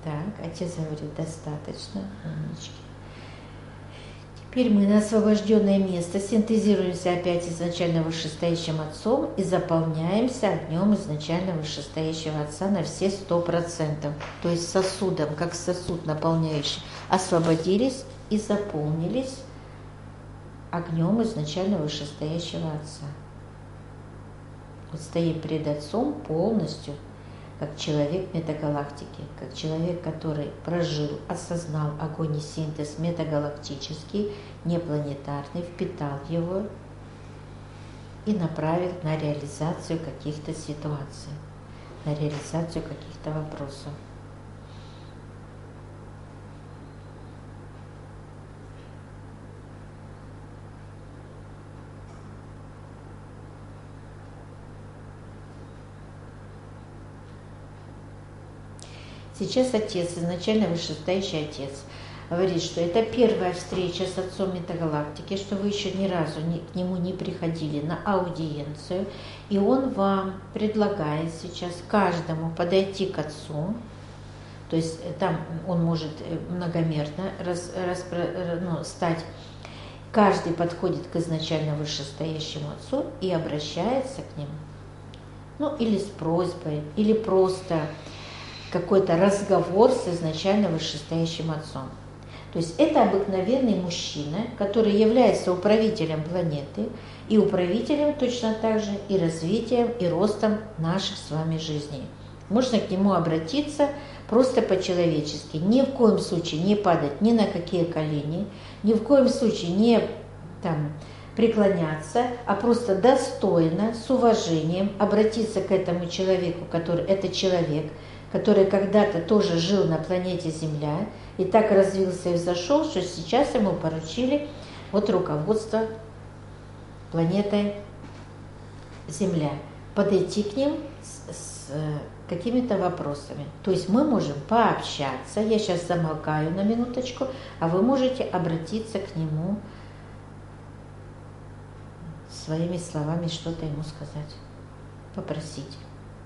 Так, отец говорит, достаточно, умнички. Теперь мы на освобожденное место синтезируемся опять изначально вышестоящим Отцом и заполняемся огнем изначально вышестоящего Отца на все 100%. То есть сосудом, как сосуд наполняющий, освободились и заполнились огнем изначально вышестоящего Отца. Вот стоим перед Отцом полностью, как человек метагалактики, как человек, который прожил, осознал огонь и синтез метагалактический, непланетарный, впитал его и направил на реализацию каких-то ситуаций, на реализацию каких-то вопросов. Сейчас Отец, изначально вышестоящий Отец, говорит, что это первая встреча с Отцом Метагалактики, что вы еще ни разу к нему не приходили на аудиенцию, и он вам предлагает сейчас каждому подойти к Отцу, то есть там он может многомерно стать, каждый подходит к изначально вышестоящему Отцу и обращается к нему, ну или с просьбой, или просто какой-то разговор с изначально вышестоящим Отцом. То есть это обыкновенный мужчина, который является управителем планеты и управителем точно так же и развитием, и ростом наших с вами жизней. Можно к нему обратиться просто по-человечески, ни в коем случае не падать ни на какие колени, ни в коем случае не преклоняться, а просто достойно, с уважением обратиться к этому человеку, это человек, который когда-то тоже жил на планете Земля и так развился и взошел, что сейчас ему поручили руководство планетой Земля. Подойти к ним с какими-то вопросами. То есть мы можем пообщаться, я сейчас замолкаю на минуточку, а вы можете обратиться к нему своими словами, что-то ему сказать, попросить.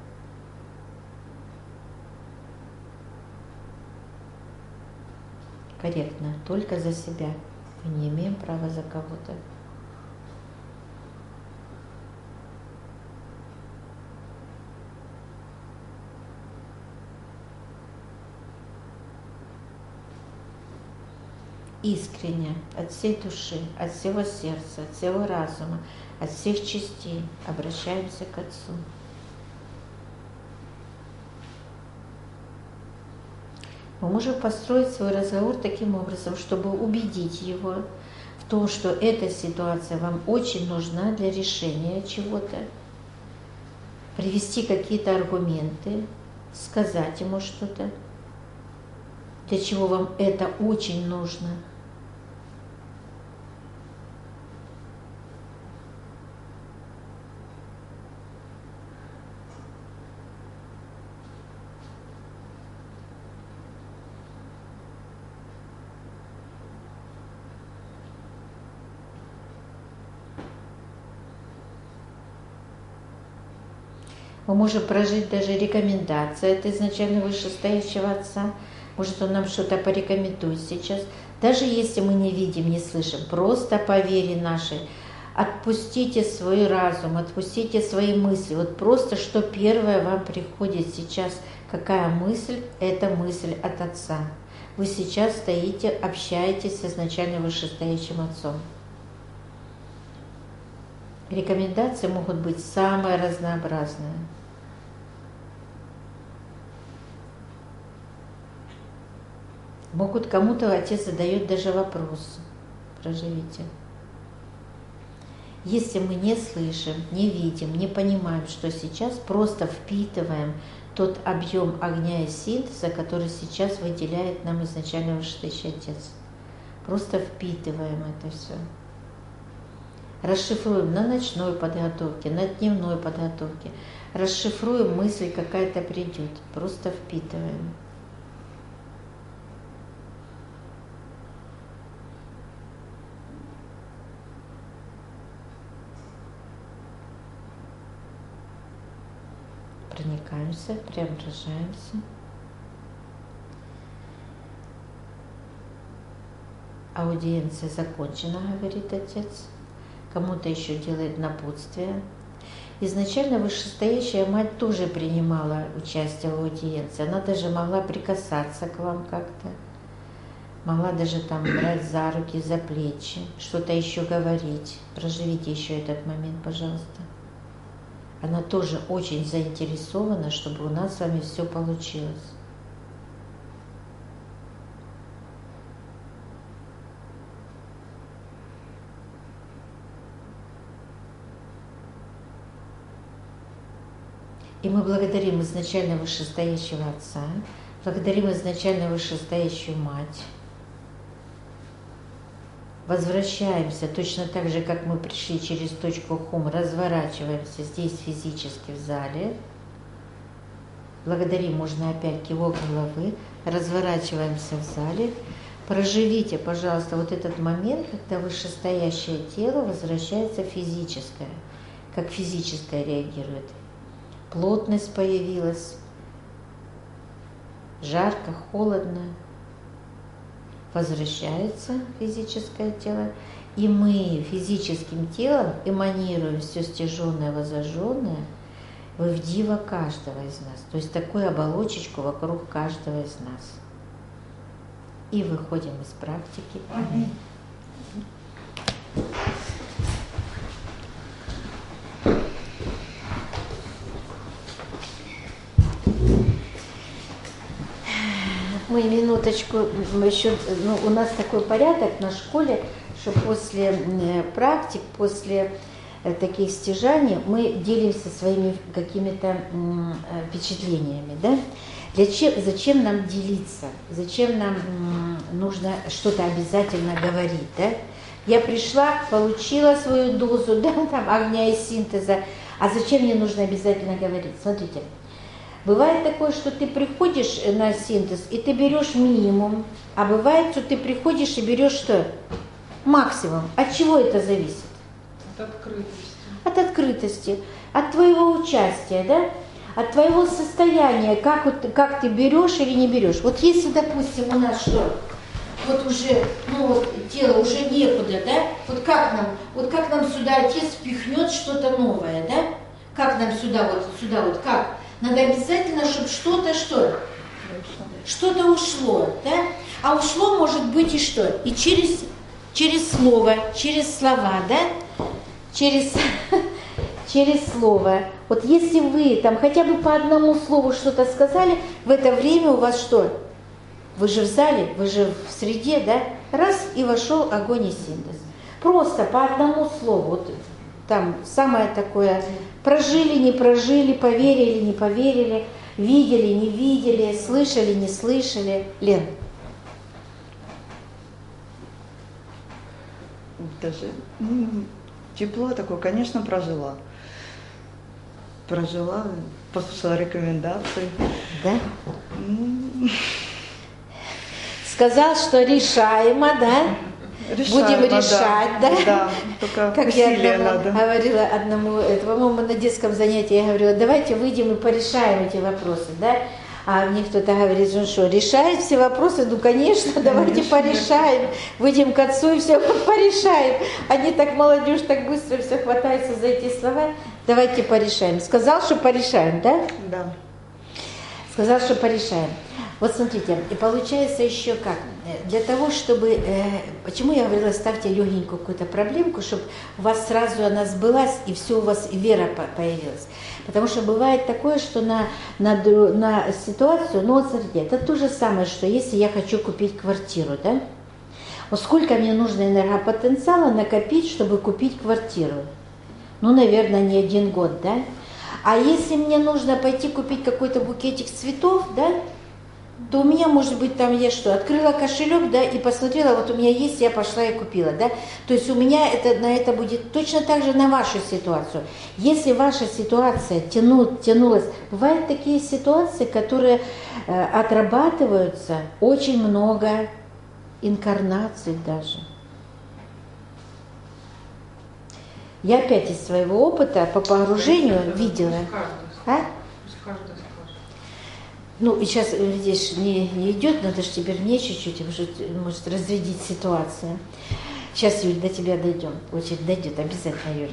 Корректно, только за себя. Мы не имеем права за кого-то. Искренне, от всей души, от всего сердца, от всего разума, от всех частей обращаемся к Отцу. Мы можем построить свой разговор таким образом, чтобы убедить его в том, что эта ситуация вам очень нужна для решения чего-то, привести какие-то аргументы, сказать ему что-то, для чего вам это очень нужно. Мы можем прожить даже рекомендации от изначально вышестоящего Отца. Может, Он нам что-то порекомендует сейчас. Даже если мы не видим, не слышим, просто по вере нашей. Отпустите свой разум, отпустите свои мысли. Вот просто что первое вам приходит сейчас, какая мысль, это мысль от Отца. Вы сейчас стоите, общаетесь с изначально вышестоящим Отцом. Рекомендации могут быть самые разнообразные. Могут кому-то Отец задает даже вопрос. Проживите. Если мы не слышим, не видим, не понимаем, что сейчас, просто впитываем тот объем огня и синтеза, который сейчас выделяет нам изначально вышестоящий Отец. Просто впитываем это все. Расшифруем на ночной подготовке, на дневной подготовке. Расшифруем, мысль какая-то придет. Просто впитываем. Проникаемся, преображаемся. аудиенция закончена, говорит отец. Кому-то еще делает напутствие. Изначально вышестоящая мать тоже принимала участие в аудиенции. Она даже могла прикасаться к вам как-то. Могла даже там брать за руки, за плечи, что-то еще говорить. Проживите еще этот момент, пожалуйста. Она тоже очень заинтересована, чтобы у нас с вами все получилось. И мы благодарим изначально вышестоящего Отца, благодарим изначально вышестоящую Мать. Возвращаемся точно так же, как мы пришли через точку Хум, разворачиваемся здесь физически в зале. Благодарим, можно опять кивок головы, разворачиваемся в зале. Проживите, пожалуйста, вот этот момент, когда вышестоящее тело возвращается физическое, как физическое реагирует. Плотность появилась, жарко, холодно. Возвращается физическое тело, и мы физическим телом эманируем все стяженное, возожженное в дива каждого из нас, то есть такую оболочечку вокруг каждого из нас. И выходим из практики. Аминь. Мы минуточку еще, у нас такой порядок на школе, что после практик, после таких стяжаний мы делимся своими какими-то впечатлениями, да? Зачем нам делиться? Зачем нам нужно что-то обязательно говорить, да? Я пришла, получила свою дозу, да, там, огня и синтеза, а зачем мне нужно обязательно говорить? Смотрите. Бывает такое, что ты приходишь на синтез, и ты берешь минимум, а бывает, что ты приходишь и берешь что? Максимум. От чего это зависит? От открытости. От открытости, от твоего участия, да? От твоего состояния, как ты берешь или не берешь. Вот если, допустим, у нас что? Вот уже, тело уже некуда, да? Вот как нам сюда Отец впихнет что-то новое, да? Как нам сюда, как? Надо обязательно, чтобы что-то ушло, да? А ушло может быть и что? И через слово, через слова, да? Через слово. Вот если вы там хотя бы по одному слову что-то сказали, в это время у вас что? Вы же в зале, вы же в среде, да? Раз, и вошел огонь и синтез. Просто по одному слову. Вот там самое такое, прожили, не прожили, поверили, не поверили, видели, не видели, слышали, не слышали. Лен. Даже тепло такое, конечно, прожила. Послушала рекомендации. Да? Сказал, что решаемо, да? Будем решать, да? Да, только как я надо. говорила одному, по-моему, на детском занятии я говорила, давайте выйдем и порешаем эти вопросы, да? А мне кто-то говорит, ну что, решает все вопросы? Ну, конечно, давайте порешаем. Выйдем к отцу и все порешаем. Они так, молодежь, так быстро все хватается за эти слова. Давайте порешаем. Сказал, что порешаем, да? Да. Сказал, что порешаем. Вот смотрите, и получается еще как. Для того, чтобы... почему я говорила, ставьте легенькую какую-то проблемку, чтобы у вас сразу она сбылась, и все у вас, и вера появилась. Потому что бывает такое, что на ситуацию, вот смотрите, это то же самое, что если я хочу купить квартиру, да? Вот сколько мне нужно энергопотенциала накопить, чтобы купить квартиру? Наверное, не 1 год, да? А если мне нужно пойти купить какой-то букетик цветов, да? То у меня, может быть, там я что, открыла кошелек, да, и посмотрела, вот у меня есть, я пошла и купила, да. То есть у меня на это будет точно так же на вашу ситуацию. Если ваша ситуация тянулась, бывают такие ситуации, которые отрабатываются очень много инкарнаций даже. Я опять из своего опыта по погружению видела. Пусть каждый скажет. Ну, и сейчас, видишь, не идет, надо же теперь мне чуть-чуть, может разрядить ситуацию. Сейчас, Юль, до тебя дойдем. Очередь дойдет, обязательно, Юль.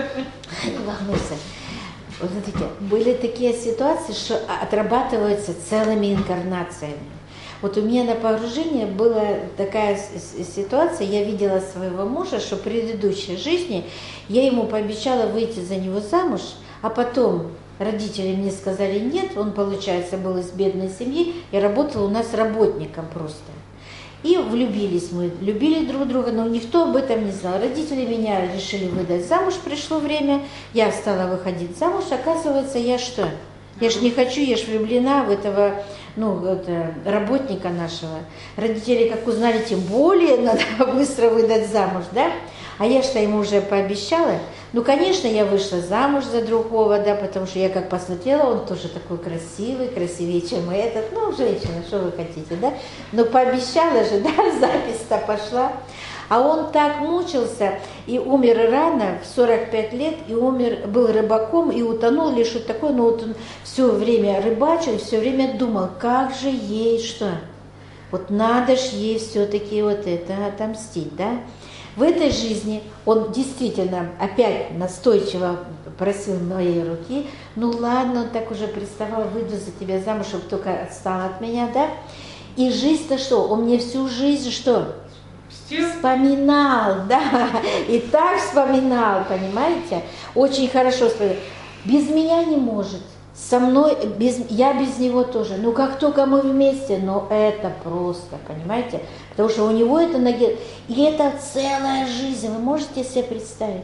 Не волнуйся. Вот смотрите, были такие ситуации, что отрабатываются целыми инкарнациями. Вот у меня на погружении была такая ситуация, я видела своего мужа, что в предыдущей жизни я ему пообещала выйти за него замуж, а потом родители мне сказали нет, он, получается, был из бедной семьи и работал у нас работником просто. И влюбились мы, любили друг друга, но никто об этом не знал. Родители меня решили выдать замуж, пришло время, я стала выходить замуж, оказывается, я что? Я ж не хочу, я ж влюблена в этого, работника нашего. Родители, как узнали, тем более надо быстро выдать замуж, да? А я что ему уже пообещала. Ну, конечно, я вышла замуж за другого, да, потому что я как посмотрела, он тоже такой красивый, красивее, чем этот. Ну, женщина, что вы хотите, да? Но пообещала же, да, запись-то пошла. А он так мучился и умер рано, в 45 лет, и умер, был рыбаком и утонул, или что-то такое, но вот он все время рыбачил, все время думал, как же ей что? Вот надо ж ей все-таки вот это отомстить, да? В этой жизни он действительно опять настойчиво просил моей руки, ну ладно, он так уже приставал, выйду за тебя замуж, чтобы только отстал от меня, да? И жизнь-то что? Он мне всю жизнь что? Вспоминал, да, и так вспоминал, понимаете? Очень хорошо вспоминал. Без меня не может, со мной, я без него тоже. Ну, как только мы вместе, но это просто, понимаете? Потому что у него это ноги, и это целая жизнь, вы можете себе представить?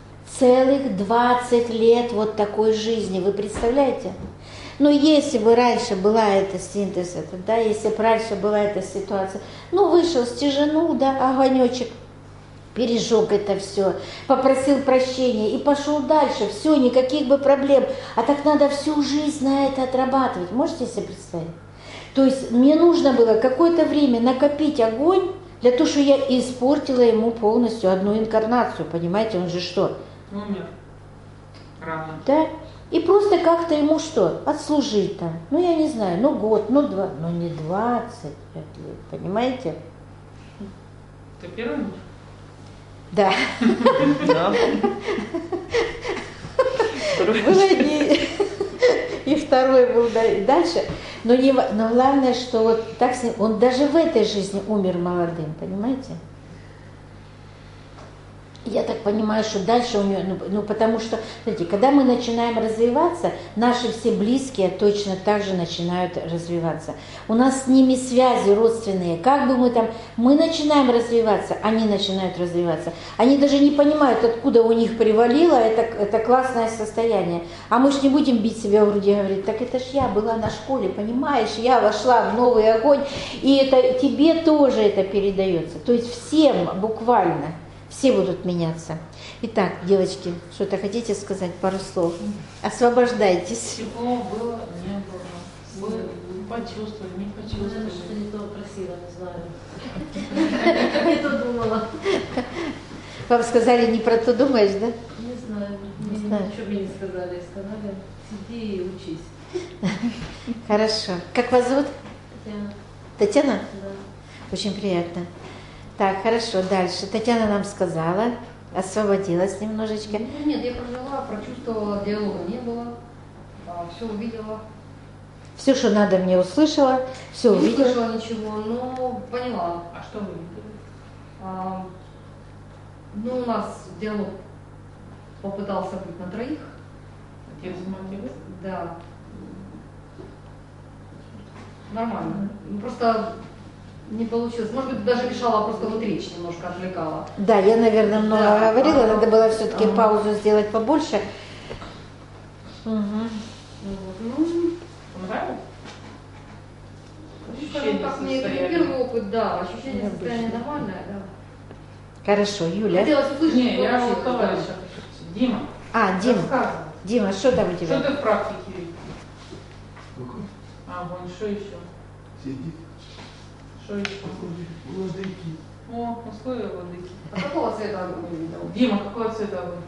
Целых 20 лет вот такой жизни, вы представляете? Ну, если бы раньше была эта синтез, да, если бы раньше была эта ситуация, ну, вышел, стяжанул, да, огонечек, пережег это все, попросил прощения и пошел дальше, все, никаких бы проблем. А так надо всю жизнь на это отрабатывать, можете себе представить? То есть мне нужно было какое-то время накопить огонь для того, чтобы я испортила ему полностью одну инкарнацию, понимаете, он же что? Умер. Рано. Да? И просто как-то ему что? Отслужить там. Ну, я не знаю, ну год, ну два, ну не 25 лет, понимаете? Ты первый муж? Да. Да. Было и второй был дальше. Но главное, что вот так с ним, он даже в этой жизни умер молодым, понимаете? Я так понимаю, что дальше у него, ну потому что, смотрите, когда мы начинаем развиваться, наши все близкие точно так же начинают развиваться. У нас с ними связи родственные, как бы мы начинаем развиваться, они начинают развиваться. Они даже не понимают, откуда у них привалило это классное состояние. А мы ж не будем бить себя в груди и говорить, так это ж я была на школе, понимаешь, я вошла в новый огонь, и это тебе тоже это передается. То есть всем буквально. Все будут меняться. Итак, девочки, что-то хотите сказать, пару слов? Освобождайтесь. Тепло было, не было. Вы почувствовали, не почувствовали. Что не то просила, не знаю. Не то думала. Вам сказали, не про то думаешь, да? Не знаю. Не знаю. Ничего мне не сказали. Сказали, сиди и учись. Хорошо. Как вас зовут? Татьяна. Татьяна? Да. Очень приятно. Так, хорошо, дальше. Татьяна нам сказала, освободилась немножечко. Ну, нет, я прожила, прочувствовала, диалога не было. Все увидела. Все, что надо, мне услышала, все Не увидела. слышала ничего, но поняла. А что вы видели? Ну, у нас диалог попытался быть на троих. Отец и мать? Да. Нормально. Ну, просто не получилось. Может быть, даже мешала просто вот речь, немножко отвлекала. Да, я, наверное, много Да. говорила, надо было все-таки Ага. паузу сделать побольше. Угу. Вот. Ну, Понравилось? скажем так, мне это не первый опыт, да. Ощущение Необычно. состояния нормальное, да. Хорошо, Юля. Хотелось услышать. Не, что я вообще вот это, товарища да. хочу. Дима, Дима, рассказывай. Дима, что там у Что тебя? ты в практике видишь? Какой? А, вон, что еще? Сидит. Что еще? Владыки. О, условия владыки. А какого цвета огонь видел? Дима, какого цвета вы?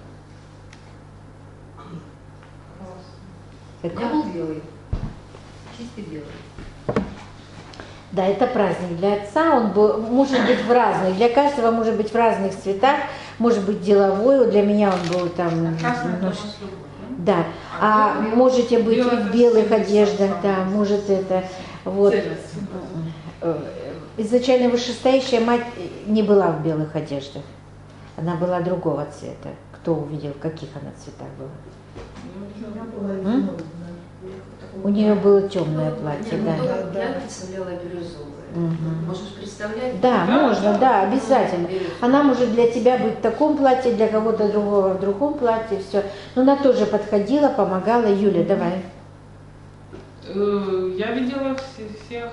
У меня был белый. золотистый белый. Да, это праздник для отца, он может быть в разных, для каждого может быть в разных цветах, может быть деловой, для меня он был там Красный это у немножко... нас любовь, Да, А а можете быть и белый в это белых всегда одеждах, самое. да, может это, вот. Цельность. Изначально вышестоящая мать не была в белых одеждах, она была другого цвета. Кто увидел, в каких она цветах была? У нее было темное платье, да. Я представляла бирюзовое. Мгм. Можешь представлять? Да, Да, можно, да. да, обязательно. Бирюзовое. Она может для тебя быть в таком платье, для кого-то другого в другом платье, все. Но она тоже подходила, помогала. Юля, давай. Я видела всех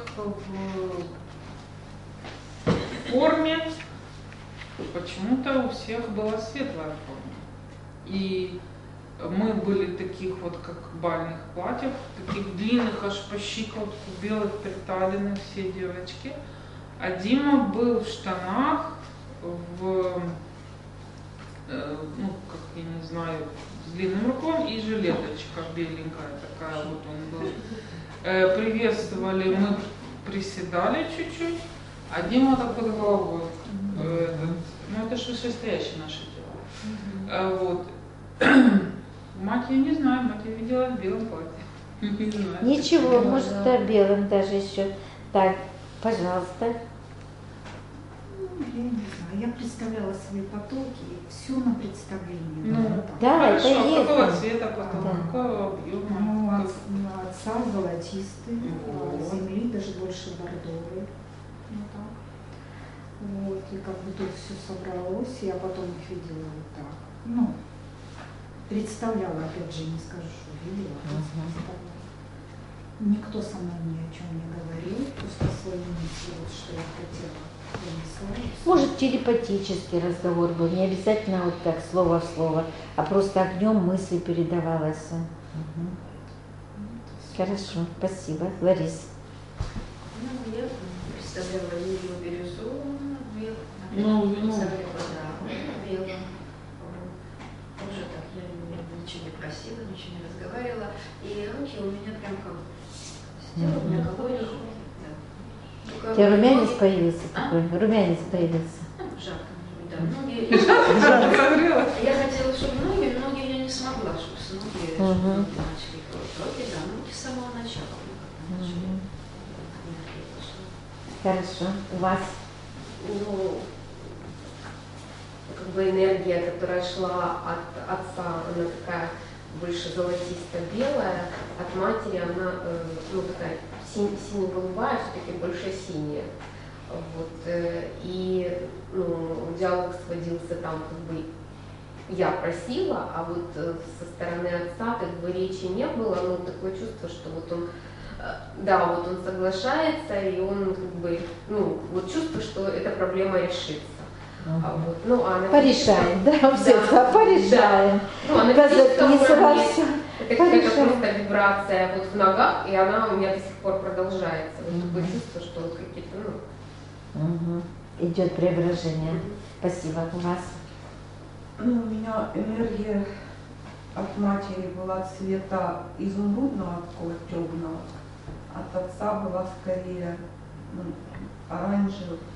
в форме. Почему-то у всех была светлая форма. И мы были таких вот, как бальных платьев, таких длинных аж по щиколотку, белых приталенных, все девочки. А Дима был в штанах, ну, как я не знаю, с длинным рукавом и жилеточка беленькая такая вот он был. Приветствовали, мы приседали чуть-чуть, а Дима так под головой. Ну это же вышестоящее наше дело. Вот. Мать я не знаю, мать я видела в белом платье. Не знаю. Ничего, может, да, белым даже еще. Так, пожалуйста. Я не знаю, я представляла свои потоки, все на представлении. Ну, Да, хорошо, это есть. какого цвета потом, Да. какого объема? Отца золотистый, Вот. земли даже больше бордовый. Вот так. Вот, и как бы тут все собралось, я потом их видела вот так. Ну, представляла, опять же, не скажу, что видела, а просто представляла. Никто со мной ни о чем не говорил, просто свои мысли, вот, что я хотела, донесла. и всё. Может, телепатический разговор был, не обязательно вот так слово в слово, а просто огнем мысли передавалось. Мгм. Хорошо, спасибо. Ларис. Ну, я представляла Юлию бирюзовую, Ну, представляла, да, белым. Тоже так, я ничего не просила, ничего не разговаривала. И руки у меня прям как сделаны, на колоде. У тебя румянец появился такой, румянец появился. Жарко, может быть, да. Разогрелась. Я хотела, чтобы ноги я не смогла, чтобы с ноги Мгм. начали руки, да, ноги с самого начала. Мгм. Хорошо, у вас? Ну, как бы энергия, которая шла от отца, она такая больше золотисто-белая, от матери она, ну, такая сине-голубая, все-таки больше синяя. Вот, и ну, диалог сводился там, как бы я просила, а вот со стороны отца как бы речи не было, но такое чувство, что вот он, да, вот он соглашается, и он как бы, ну, вот чувство, что эта проблема решится. Вот. Ну, а на Порешаем, да, все, да, порешаем. да. Ну, а на Да, физическом записывала уровне всё. это какая-то Порешаем. просто вибрация вот в ногах, и она у меня до сих пор продолжается. Вот такое чувство, что вот какие-то, ну, Угу. Идет преображение. Спасибо. У вас? Ну, у меня энергия от матери была цвета изумрудного, такого темного. От отца была скорее оранжевая,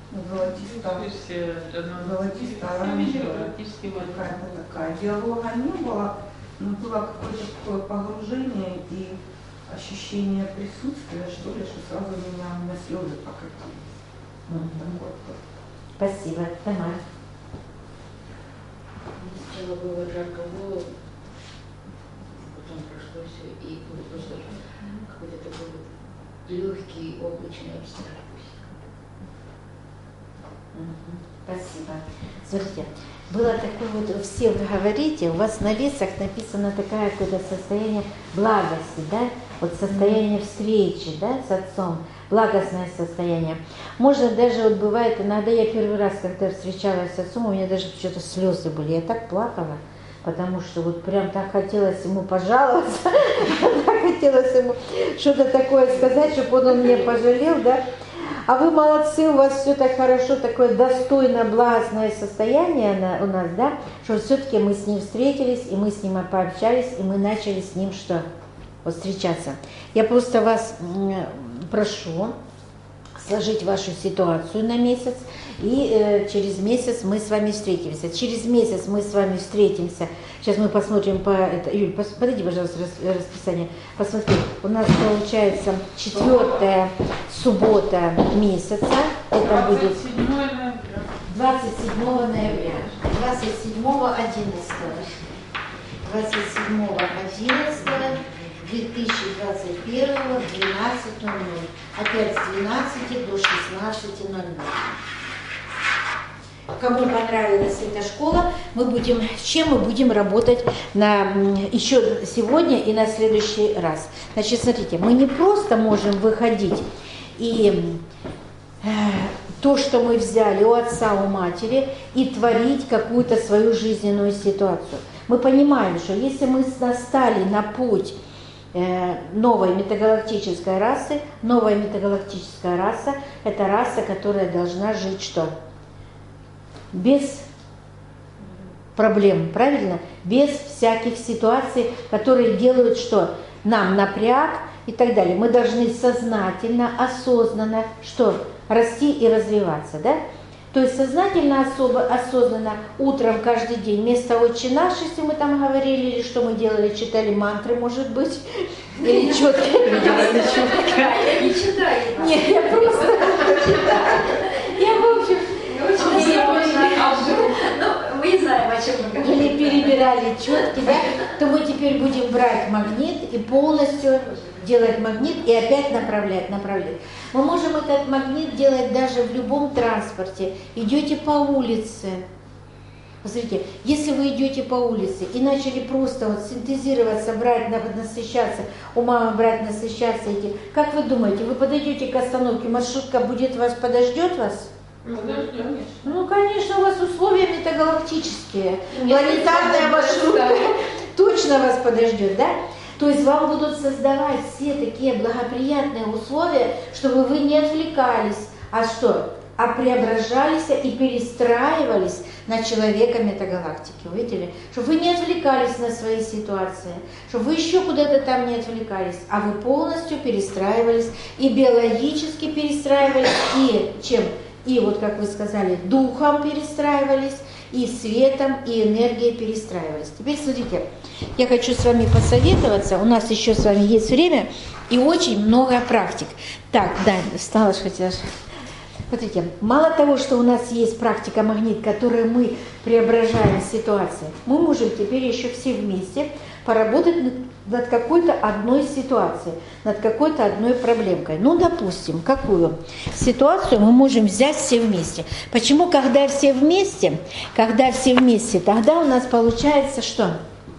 золотисто-оранжевая. Какая-то такая. Диалога не было, но было какое-то такое погружение и ощущение присутствия, что ли, что сразу меня на слезы покатились. Такое вот. Спасибо. Тамара. Сначала было жарко в голову, потом прошло все, и было просто какой-то такой вот легкий облачный абстракт. Спасибо. Смотрите, было такое вот, все вы говорите, у вас на лицах написано такое какое-то состояние благости, да, вот состояние встречи, да, с отцом, благостное состояние. Можно даже, вот бывает, иногда я первый раз, когда встречалась с отцом, у меня даже что-то слезы были, я так плакала, потому что вот прям так хотелось ему пожаловаться, так хотелось ему что-то такое сказать, чтобы он меня пожалел, да. А вы молодцы, у вас все так хорошо, такое достойное, благостное состояние у нас, да, что все-таки мы с ним встретились, и мы с ним пообщались, и мы начали с ним что? вот встречаться. Я просто вас прошу сложить вашу ситуацию на месяц, и через месяц мы с вами встретимся. Через месяц мы с вами встретимся. Сейчас мы посмотрим по... Юль, подойди, пожалуйста, расписание. Посмотри, у нас получается 4-я суббота месяца. Это будет 27 ноября. 27.11.2021 в 12:00. Опять с 12 до 16:00. Кому понравилась эта школа, с чем мы будем работать еще сегодня и на следующий раз. Значит, смотрите, мы не просто можем выходить и то, что мы взяли у отца, у матери, и творить какую-то свою жизненную ситуацию. Мы понимаем, что если мы настали на путь новой метагалактической расы, новая метагалактическая раса – это раса, которая должна жить что? Без проблем, правильно? Без всяких ситуаций, которые делают что? Нам напряг и так далее. Мы должны сознательно, осознанно что? Расти и развиваться, да? То есть сознательно, осознанно утром каждый день вместо «Отче наш», если мы там говорили, или что мы делали, читали мантры, может быть, или четко. Я не читаю. Нет, я просто читаю. Я, в общем, мы знаем, о чем мы говорим. или перебирали четки, да, то мы теперь будем брать магнит и полностью делать магнит и опять направлять. Мы можем этот магнит делать даже в любом транспорте. Идете по улице. Посмотрите, если вы идете по улице и начали просто вот синтезироваться, брать, насыщаться, у мамы брать, насыщаться, как вы думаете, вы подойдете к остановке, маршрутка подождет вас? Ну, конечно, у вас условия метагалактические. Планетарная маршрутка точно вас подождет, да? То есть вам будут создавать все такие благоприятные условия, чтобы вы не отвлекались, а что? А преображались и перестраивались на человека метагалактики. Видели? Чтобы вы не отвлекались на свои ситуации, чтобы вы еще куда-то там не отвлекались, а вы полностью перестраивались и биологически перестраивались, и чем? И вот, как вы сказали, духом перестраивались, и светом, и энергией перестраивались. Теперь смотрите, я хочу с вами посоветоваться, у нас еще с вами есть время и очень много практик. Так, да, встала, хотела. Смотрите, мало того, что у нас есть практика магнит, которой мы преображаем ситуации, мы можем теперь еще все вместе поработать над какой-то одной ситуацией, над какой-то одной проблемкой. Ну, допустим, какую ситуацию мы можем взять все вместе. Почему, когда все вместе, тогда у нас получается что?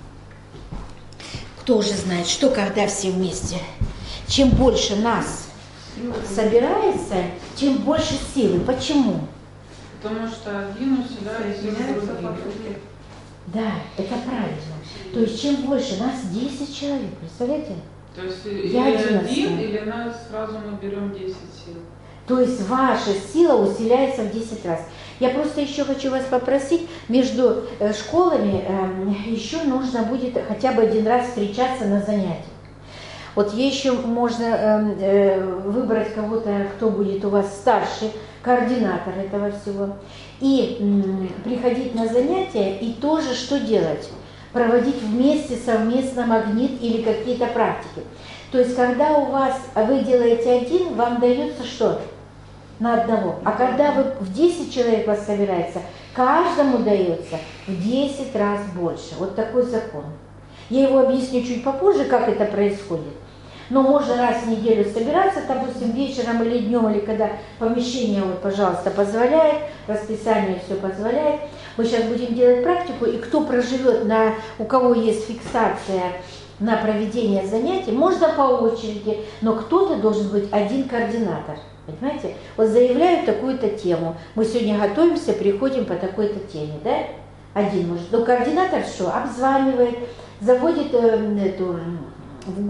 Кто уже знает, что когда все вместе? Чем больше нас собирается, тем больше силы. Почему? Потому что один усиляет других. Да, это правильно. То есть чем больше нас 10 человек, представляете? То есть Я или один, или нас сразу мы берем 10 сил. То есть ваша сила усиляется в 10 раз. Я просто еще хочу вас попросить, между школами еще нужно будет хотя бы один раз встречаться на занятиях. Вот еще можно выбрать кого-то, кто будет у вас старший, координатор этого всего, и приходить на занятия, и тоже что делать? Проводить вместе совместно магнит или какие-то практики. То есть, когда у вас, вы делаете один, вам дается что? На одного. А когда вы в 10 человек вас собирается, каждому дается в 10 раз больше. Вот такой закон. Я его объясню чуть попозже, как это происходит. Но можно раз в неделю собираться, допустим, вечером или днем, или когда помещение, вот, пожалуйста, позволяет, расписание все позволяет. Мы сейчас будем делать практику, и кто проживет, у кого есть фиксация на проведение занятий, можно по очереди, но кто-то должен быть один координатор. Понимаете? Вот заявляют такую-то тему. Мы сегодня готовимся, приходим по такой-то теме, да? Один может. Но координатор что? Обзванивает, заводит в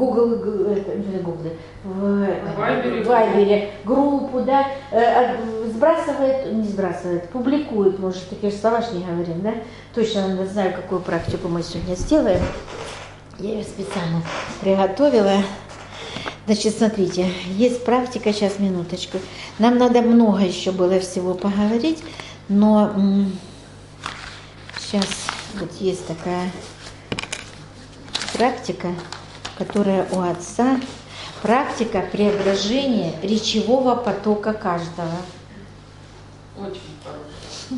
Вайбере группу, да, публикует, может, такие же слова не говорим, да? Точно знаю, какую практику мы сегодня сделаем. Я ее специально приготовила. Значит, смотрите, есть практика, сейчас, минуточку. Нам надо много еще было всего поговорить, но сейчас вот есть такая практика, которая у отца, практика преображения речевого потока каждого. Очень хорошо.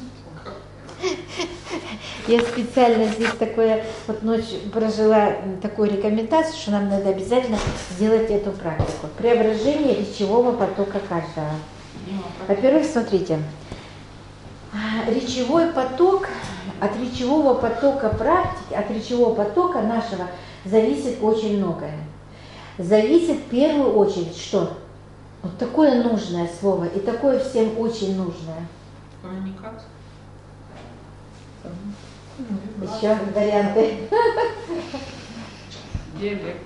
Я специально здесь такое, вот ночь прожила такую рекомендацию, что нам надо обязательно сделать эту практику. Преображение речевого потока каждого. Во-первых, смотрите, речевой поток, от речевого потока практики, от речевого потока нашего зависит очень многое. Зависит в первую очередь, что? Вот такое нужное слово и такое всем очень нужное. Коммуникация. Еще варианты. Диалектика.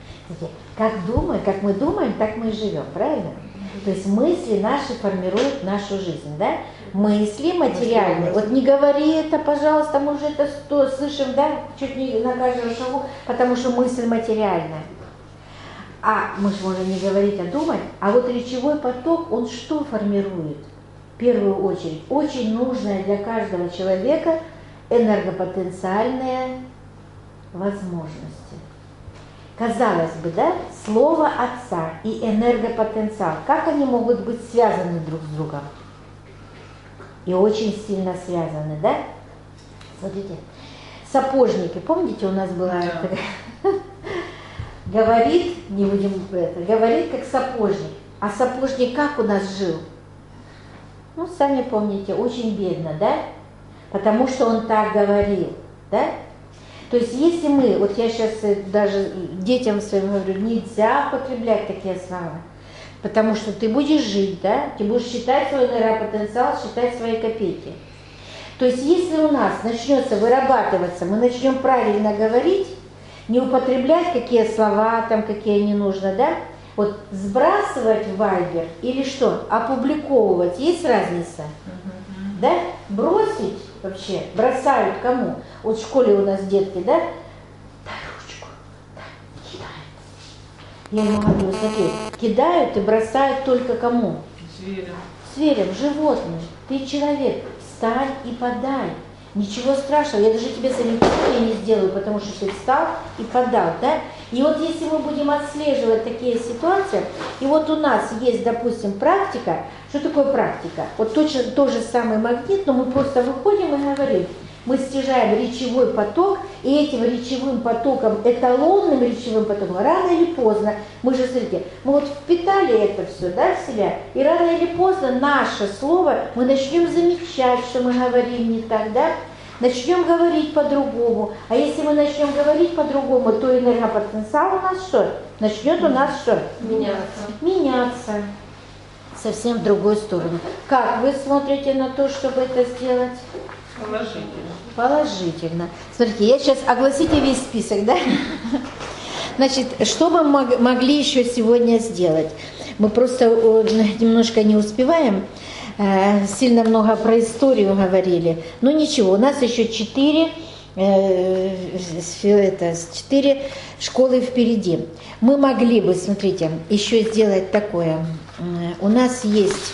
Как мы думаем, так мы и живем, правильно? То есть мысли наши формируют нашу жизнь, да? Мысли материальные. Вот не говори это, пожалуйста, мы уже это слышим, да, чуть не на каждом шагу, потому что мысль материальная. А мы же можем не говорить, а думать. А вот речевой поток, он что формирует? В первую очередь, очень нужное для каждого человека энергопотенциальные возможности. Казалось бы, да, слово отца и энергопотенциал, как они могут быть связаны друг с другом? И очень сильно связаны, да? Смотрите, сапожники, помните, у нас была такая... Говорит, не будем это, говорит как сапожник. А сапожник как у нас жил? Ну, сами помните, очень бедно, да? Потому что он так говорил, да? То есть если мы, вот я сейчас даже детям своим говорю, нельзя употреблять такие слова, потому что ты будешь жить, да? Ты будешь считать свой энергопотенциал, считать свои копейки. То есть если у нас начнется вырабатываться, мы начнем правильно говорить, не употреблять какие слова, там, какие не нужно, да? Вот сбрасывать в Вайбер или что? Опубликовывать, есть разница? Да? Бросить вообще, бросают кому? Вот в школе у нас детки, да? Дай ручку, дай, кидают. Я ему говорю, смотри, кидают и бросают только кому? Зверям. Зверям, животным. Ты человек, встань и подай. Ничего страшного, я даже тебе замечания не сделаю, потому что ты встал и подал, да? И вот если мы будем отслеживать такие ситуации, и вот у нас есть, допустим, практика, что такое практика? Вот точно тот же самый магнит, но мы просто выходим и говорим, мы стяжаем речевой поток, и этим речевым потоком, эталонным речевым потоком, рано или поздно, мы же, смотрите, мы вот впитали это все, да, в себя, и рано или поздно наше слово, мы начнем замечать, что мы говорим не так, да, начнем говорить по-другому. А если мы начнем говорить по-другому, то энергопотенциал у нас что? Начнет у нас что? Меняться. Совсем в другую сторону. Как вы смотрите на то, чтобы это сделать? Положительно. Положительно. Смотрите, я сейчас огласите весь список, да? Значит, что мы могли еще сегодня сделать? Мы просто немножко не успеваем. Сильно много про историю говорили. Но ничего, у нас еще 4 школы впереди. Мы могли бы, смотрите, еще сделать такое. У нас есть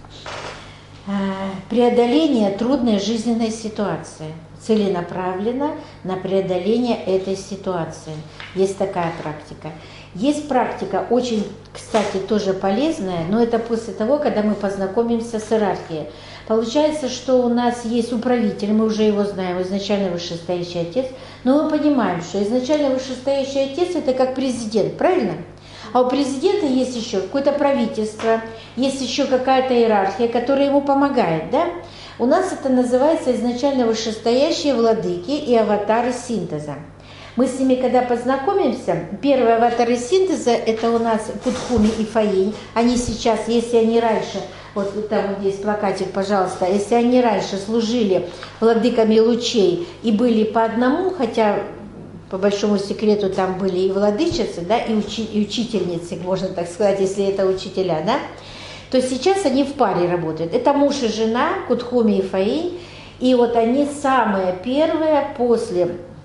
преодоление трудной жизненной ситуации. Целенаправленно на преодоление этой ситуации. Есть такая практика. Есть практика, очень, кстати, тоже полезная, но это после того, когда мы познакомимся с иерархией. Получается, что у нас есть управитель, мы уже его знаем, изначально вышестоящий отец, но мы понимаем, что изначально вышестоящий отец – это как президент, правильно? А у президента есть еще какое-то правительство, есть еще какая-то иерархия, которая ему помогает, да? У нас это называется изначально вышестоящие владыки и аватары синтеза. Мы с ними, когда познакомимся, первые аватары синтеза – это у нас Кутхуми и Фаинь. Они сейчас, если они раньше, вот там вот здесь плакатик, пожалуйста, если они раньше служили владыками лучей и были по одному, хотя по большому секрету там были и владычицы, да, и учительницы, можно так сказать, если это учителя, да, то сейчас они в паре работают. Это муж и жена, Кутхуми и Фаинь, и вот они самые первые после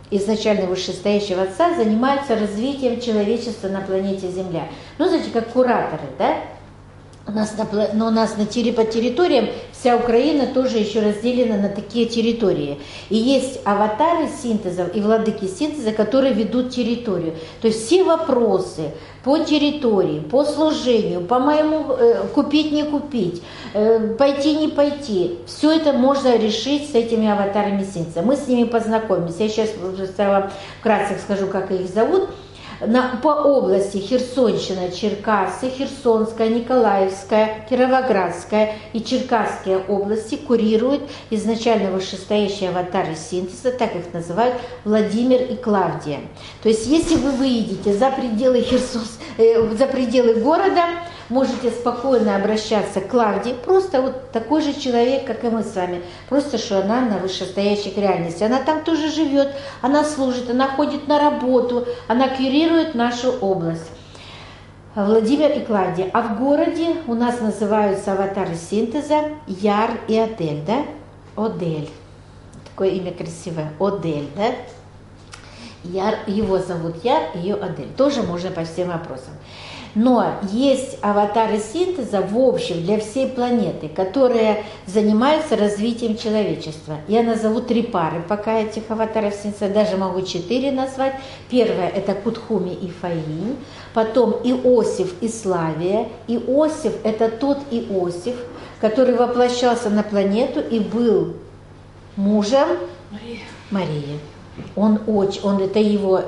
изначально вышестоящего Отца, занимаются развитием человечества на планете Земля. Ну, знаете, как кураторы, да? У нас по территориям вся Украина тоже еще разделена на такие территории. И есть аватары синтезов и владыки синтеза, которые ведут территорию. То есть все вопросы по территории, по служению, по моему купить, не купить, пойти, не пойти, все это можно решить с этими аватарами синтеза. Мы с ними познакомимся. Я сейчас вам вкратце скажу, как их зовут. По области Херсонщина, Черкассы, Херсонская, Николаевская, Кировоградская и Черкасские области курируют изначально вышестоящие аватары синтеза, так их называют, Владимир и Клавдия. То есть если вы выйдете за пределы города, можете спокойно обращаться к Клавдии, просто вот такой же человек, как и мы с вами, просто что она на вышестоящих реальностях. Она там тоже живет, она служит, она ходит на работу, она курирует нашу область. Владимир и Клавдия. А в городе у нас называются аватары синтеза Яр и Адель, да? Одель. Такое имя красивое. Одель, да? Яр, его зовут Яр, ее Адель. Тоже можно по всем вопросам. Но есть аватары синтеза в общем для всей планеты, которые занимаются развитием человечества. Я назову 3 пары пока этих аватаров синтеза, даже могу 4 назвать. Первое – это Кутхуми и Фаинь, потом Иосиф и Славия. Иосиф – это тот Иосиф, который воплощался на планету и был мужем Марии. Это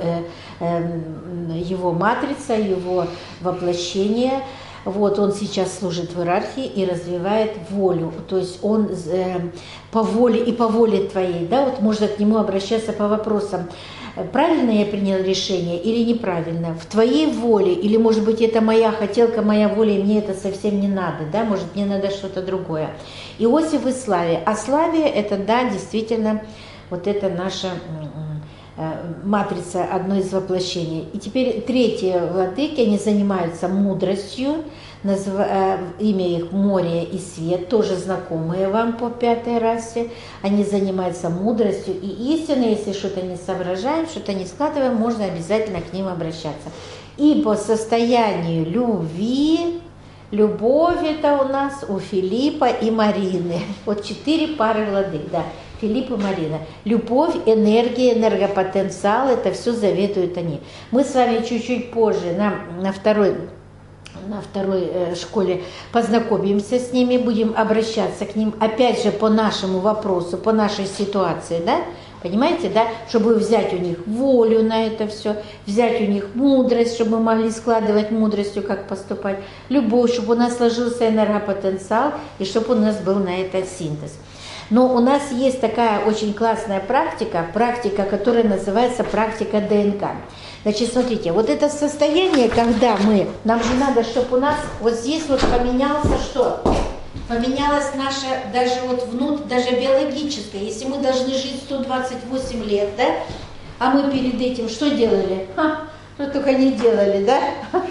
его матрица, его воплощение. Вот он сейчас служит в иерархии и развивает волю. То есть он по воле и по воле твоей, да, вот можно к нему обращаться по вопросам. Правильно я принял решение или неправильно? В твоей воле, или может быть это моя хотелка, моя воля, и мне это совсем не надо, да, может мне надо что-то другое. Иосиф и Славия. А Славия это, да, действительно, вот это наша матрица, одно из воплощений. И теперь третьи владыки, они занимаются мудростью, имя их Море и Свет, тоже знакомые вам по 5-й расе. Они занимаются мудростью и истиной. Если что-то не соображаем, что-то не складываем, можно обязательно к ним обращаться. И по состоянию любви, любовь это у нас у Филиппа и Марины. Вот 4 пары владык, да. Филипп и Марина. Любовь, энергия, энергопотенциал, это все заветуют они. Мы с вами чуть-чуть позже на второй школе познакомимся с ними, будем обращаться к ним, опять же, по нашему вопросу, по нашей ситуации, да? Понимаете, да? Чтобы взять у них волю на это все, взять у них мудрость, чтобы мы могли складывать мудростью, как поступать, любовь, чтобы у нас сложился энергопотенциал и чтобы у нас был на это синтез. Но у нас есть такая очень классная практика, которая называется практика ДНК. Значит, смотрите, вот это состояние, когда нам же надо, чтобы у нас вот здесь вот поменялся что? Поменялась наша, даже вот даже биологическая. Если мы должны жить 128 лет, да, а мы перед этим что делали? Что только не делали, да?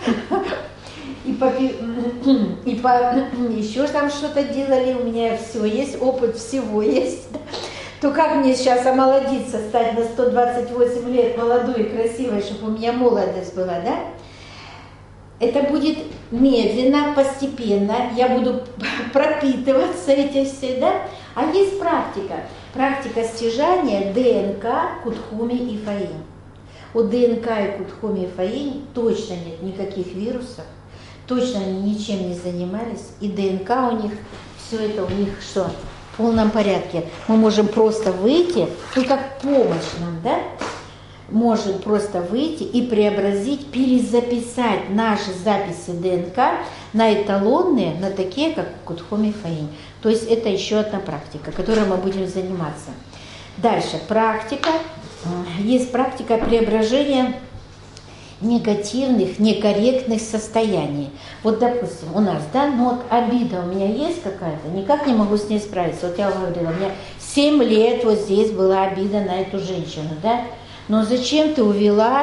Еще там что-то делали, у меня все есть, опыт всего есть. То как мне сейчас омолодиться, стать на 128 лет молодой и красивой, чтобы у меня молодость была, да? Это будет медленно, постепенно, я буду пропитываться этим все, да? А есть практика стяжания ДНК, Кутхуми и Фаинь. У ДНК и Кутхуми и Фаинь точно нет никаких вирусов. Точно они ничем не занимались, и ДНК у них, все это у них что, в полном порядке. Мы можем просто выйти, как помощь нам, да? Можем просто выйти и преобразить, перезаписать наши записи ДНК на эталонные, на такие, как Кутхуми и Фаинь. То есть это еще одна практика, которой мы будем заниматься. Дальше есть практика преображения негативных, некорректных состояний. Вот, допустим, у нас, да, вот обида у меня есть какая-то, никак не могу с ней справиться. Вот я говорила, у меня 7 лет вот здесь была обида на эту женщину, да, но зачем ты увела,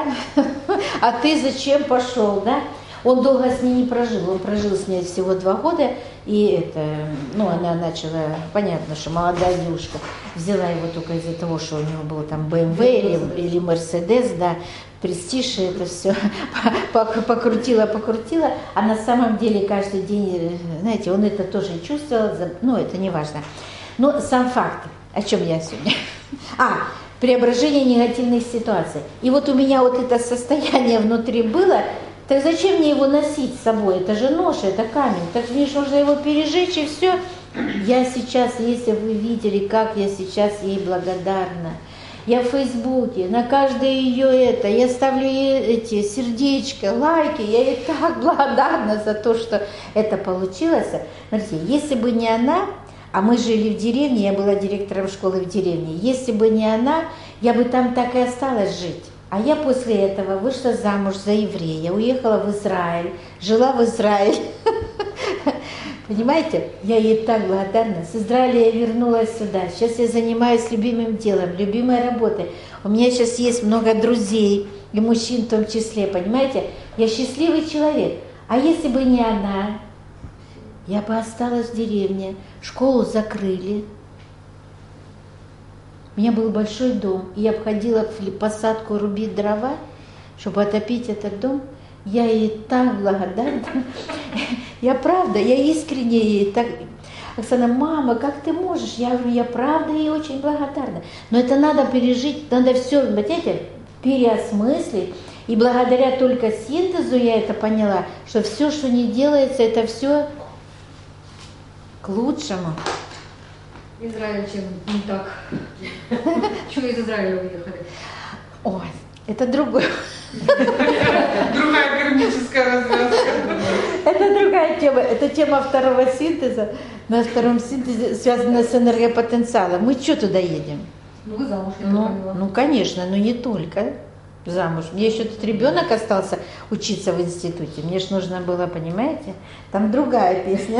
а ты зачем пошел, да? Он долго с ней не прожил, он прожил с ней всего 2 года, И это, ну, она начала, понятно, что молодая девушка взяла его только из-за того, что у него был там BMW или Mercedes, да, престиж, и это все покрутила, а на самом деле каждый день, знаете, он это тоже чувствовал, ну, это не важно. Но сам факт, о чем я сегодня? Преображение негативных ситуаций. И вот у меня вот это состояние внутри было. Так зачем мне его носить с собой? Это же нож, это камень. Так мне же нужно его пережечь, и все. Я сейчас, если вы видели, как я сейчас ей благодарна. Я в Фейсбуке, на каждое ее я ставлю ей эти сердечки, лайки. Я ей так благодарна за то, что это получилось. Смотрите, если бы не она, а мы жили в деревне, я была директором школы в деревне, если бы не она, я бы там так и осталась жить. А я после этого вышла замуж за еврея, уехала в Израиль, жила в Израиле. Понимаете, я ей так благодарна. С Израиля я вернулась сюда. Сейчас я занимаюсь любимым делом, любимой работой. У меня сейчас есть много друзей, и мужчин в том числе, понимаете? Я счастливый человек. А если бы не она, я бы осталась в деревне, школу закрыли. У меня был большой дом, и я обходила в посадку рубить дрова, чтобы отопить этот дом. Я ей так благодарна. Я правда, я искренне ей так... Оксана, мама, как ты можешь? Я говорю, я правда ей очень благодарна. Но это надо пережить, надо все, понимаете, переосмыслить. И благодаря только синтезу я это поняла, что все, что не делается, это все к лучшему. Израиль чем не так? Чего из Израиля уехали? Ой, это другое. Другая кармическая развязка. Это другая тема. Это тема второго синтеза. На втором синтезе связана с энергопотенциалом. Мы что туда едем? Ну, вы замуж, я поняла. Ну, конечно, но не только замуж. Мне еще тут ребенок остался учиться в институте. Мне же нужно было, понимаете? Там другая песня.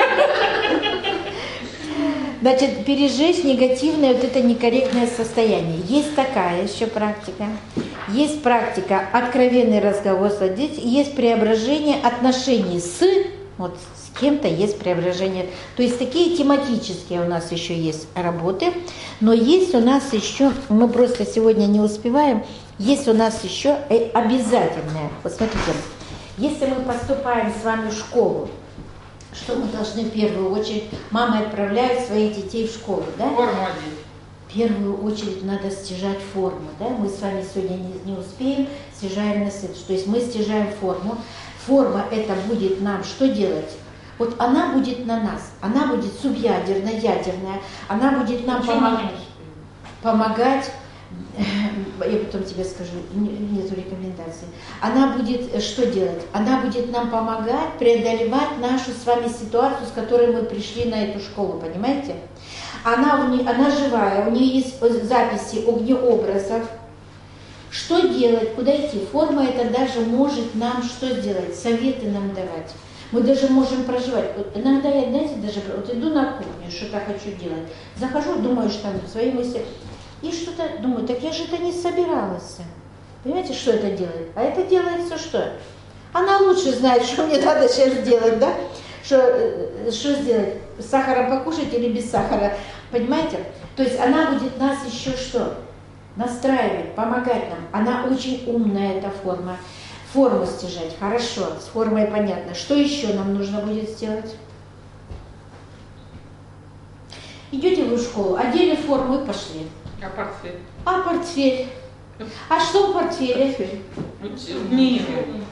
Значит, пережечь негативное вот это некорректное состояние. Есть такая еще практика. Есть практика откровенный разговор с родителями, есть преображение отношений вот с кем-то есть преображение. То есть такие тематические у нас еще есть работы, но есть у нас еще, мы просто сегодня не успеваем, есть у нас еще обязательное. Вот смотрите, если мы поступаем с вами в школу, что мы должны в первую очередь, мамы отправляют своих детей в школу, да? Форму одеть. В первую очередь надо стяжать форму, да? Мы с вами сегодня не успеем, стяжаем на следующий. То есть мы стяжаем форму. Форма это будет нам что делать? Вот она будет на нас, она будет субъядерная, ядерная, она будет нам помогать. Я потом тебе скажу, нету рекомендаций. Она будет что делать? Она будет нам помогать преодолевать нашу с вами ситуацию, с которой мы пришли на эту школу, понимаете? Она живая, у нее есть записи огнеобразов. Что делать, куда идти? Форма это даже может нам что сделать? Советы нам давать. Мы даже можем проживать. Вот иногда я, знаете, даже вот иду на кухню, что-то хочу делать. Захожу, думаешь там свои мысли. И что-то думаю, так я же это не собиралась. Понимаете, что это делает? А это делается что? Она лучше знает, что мне надо сейчас делать, да? Что сделать? С сахаром покушать или без сахара? Понимаете? То есть она будет нас еще что? Настраивать, помогать нам. Она очень умная, эта форма. Форму стяжать, хорошо, с формой понятно. Что еще нам нужно будет сделать? Идете вы в школу, одели форму и пошли. А портфель? А портфель? А что в портфеле? Книги.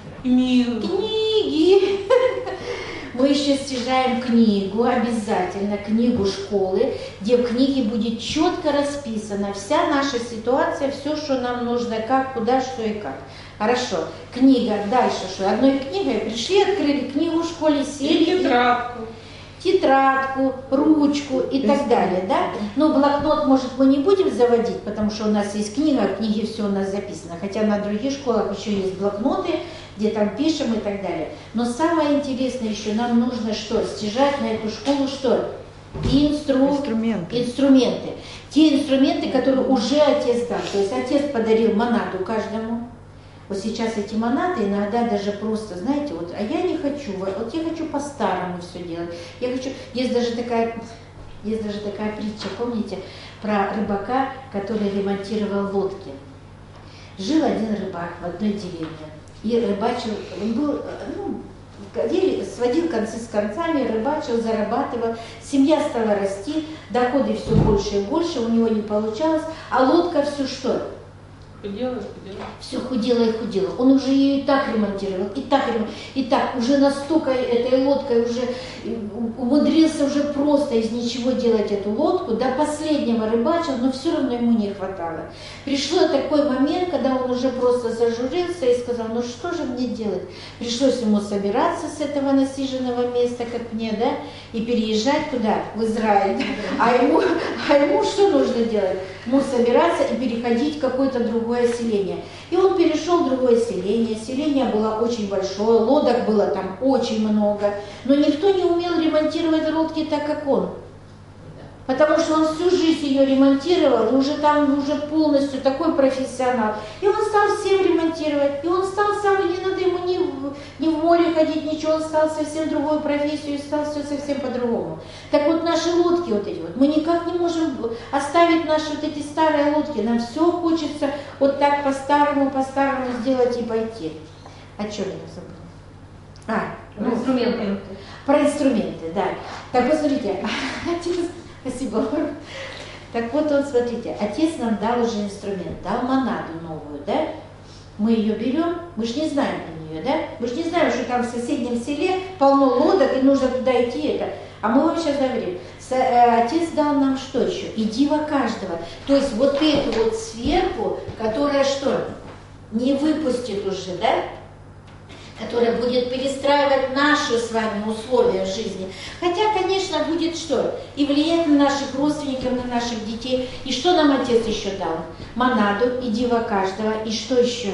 Книги. Мы еще стяжаем книгу, обязательно книгу школы, где в книге будет четко расписана вся наша ситуация, все, что нам нужно, как, куда, что и как. Хорошо. Книга. Дальше что? Одной книгой пришли, открыли книгу в школе, сели. И тетрадку, ручку и так далее, да? Но блокнот, может, мы не будем заводить, потому что у нас есть книга, в книге все у нас записано, хотя на других школах еще есть блокноты, где там пишем и так далее. Но самое интересное еще, нам нужно что? Стяжать на эту школу что? Инструменты. Те инструменты, которые уже отец дал. То есть отец подарил монаду каждому, Вот сейчас эти монады иногда даже просто, знаете, вот, а я не хочу, вот я хочу по-старому все делать. Я хочу, есть даже такая притча, помните, про рыбака, который ремонтировал лодки. Жил один рыбак в одной деревне и рыбачил, он был, сводил концы с концами, рыбачил, зарабатывал, семья стала расти, доходы все больше и больше, у него не получалось, а лодка все что? Худела. Все худела и худела. Он уже ее и так ремонтировал, и так уже настолько этой лодкой уже умудрился уже просто из ничего делать эту лодку, до последнего рыбачил, но все равно ему не хватало. Пришло такой момент, когда он уже просто зажурился и сказал, ну что же мне делать? Пришлось ему собираться с этого насиженного места, как мне, да, и переезжать куда? В Израиль. А ему что нужно делать? Ему собираться и переходить в какое-то другое селение. И он перешел в другое селение. Селение было очень большое, лодок было там очень много. Но никто не умел ремонтировать лодки так, как он. Потому что он всю жизнь ее ремонтировал, и уже там уже полностью такой профессионал. И он стал всем ремонтировать. И он стал сам, не надо ему ни в море ходить, ничего, он стал совсем другую профессию, и стал все совсем по-другому. Так вот наши лодки вот эти вот, мы никак не можем оставить наши вот эти старые лодки. Нам все хочется вот так по-старому сделать и пойти. О чем я забыла? Про инструменты. Про инструменты, да. Так вот, смотрите, спасибо. Так вот, смотрите, отец нам дал уже инструмент, дал монаду новую, да? Мы ее берем, мы же не знаем про нее, да? Мы же не знаем, что там в соседнем селе полно лодок и нужно туда идти это. А мы вам сейчас говорим, отец дал нам что еще? И диво каждого. То есть вот эту вот сверху, которая что? Не выпустит уже, да? Которая будет перестраивать наши с вами условия жизни. Хотя, конечно, будет что? И влиять на наших родственников, на наших детей. И что нам отец еще дал? Монаду и диво каждого. И что еще?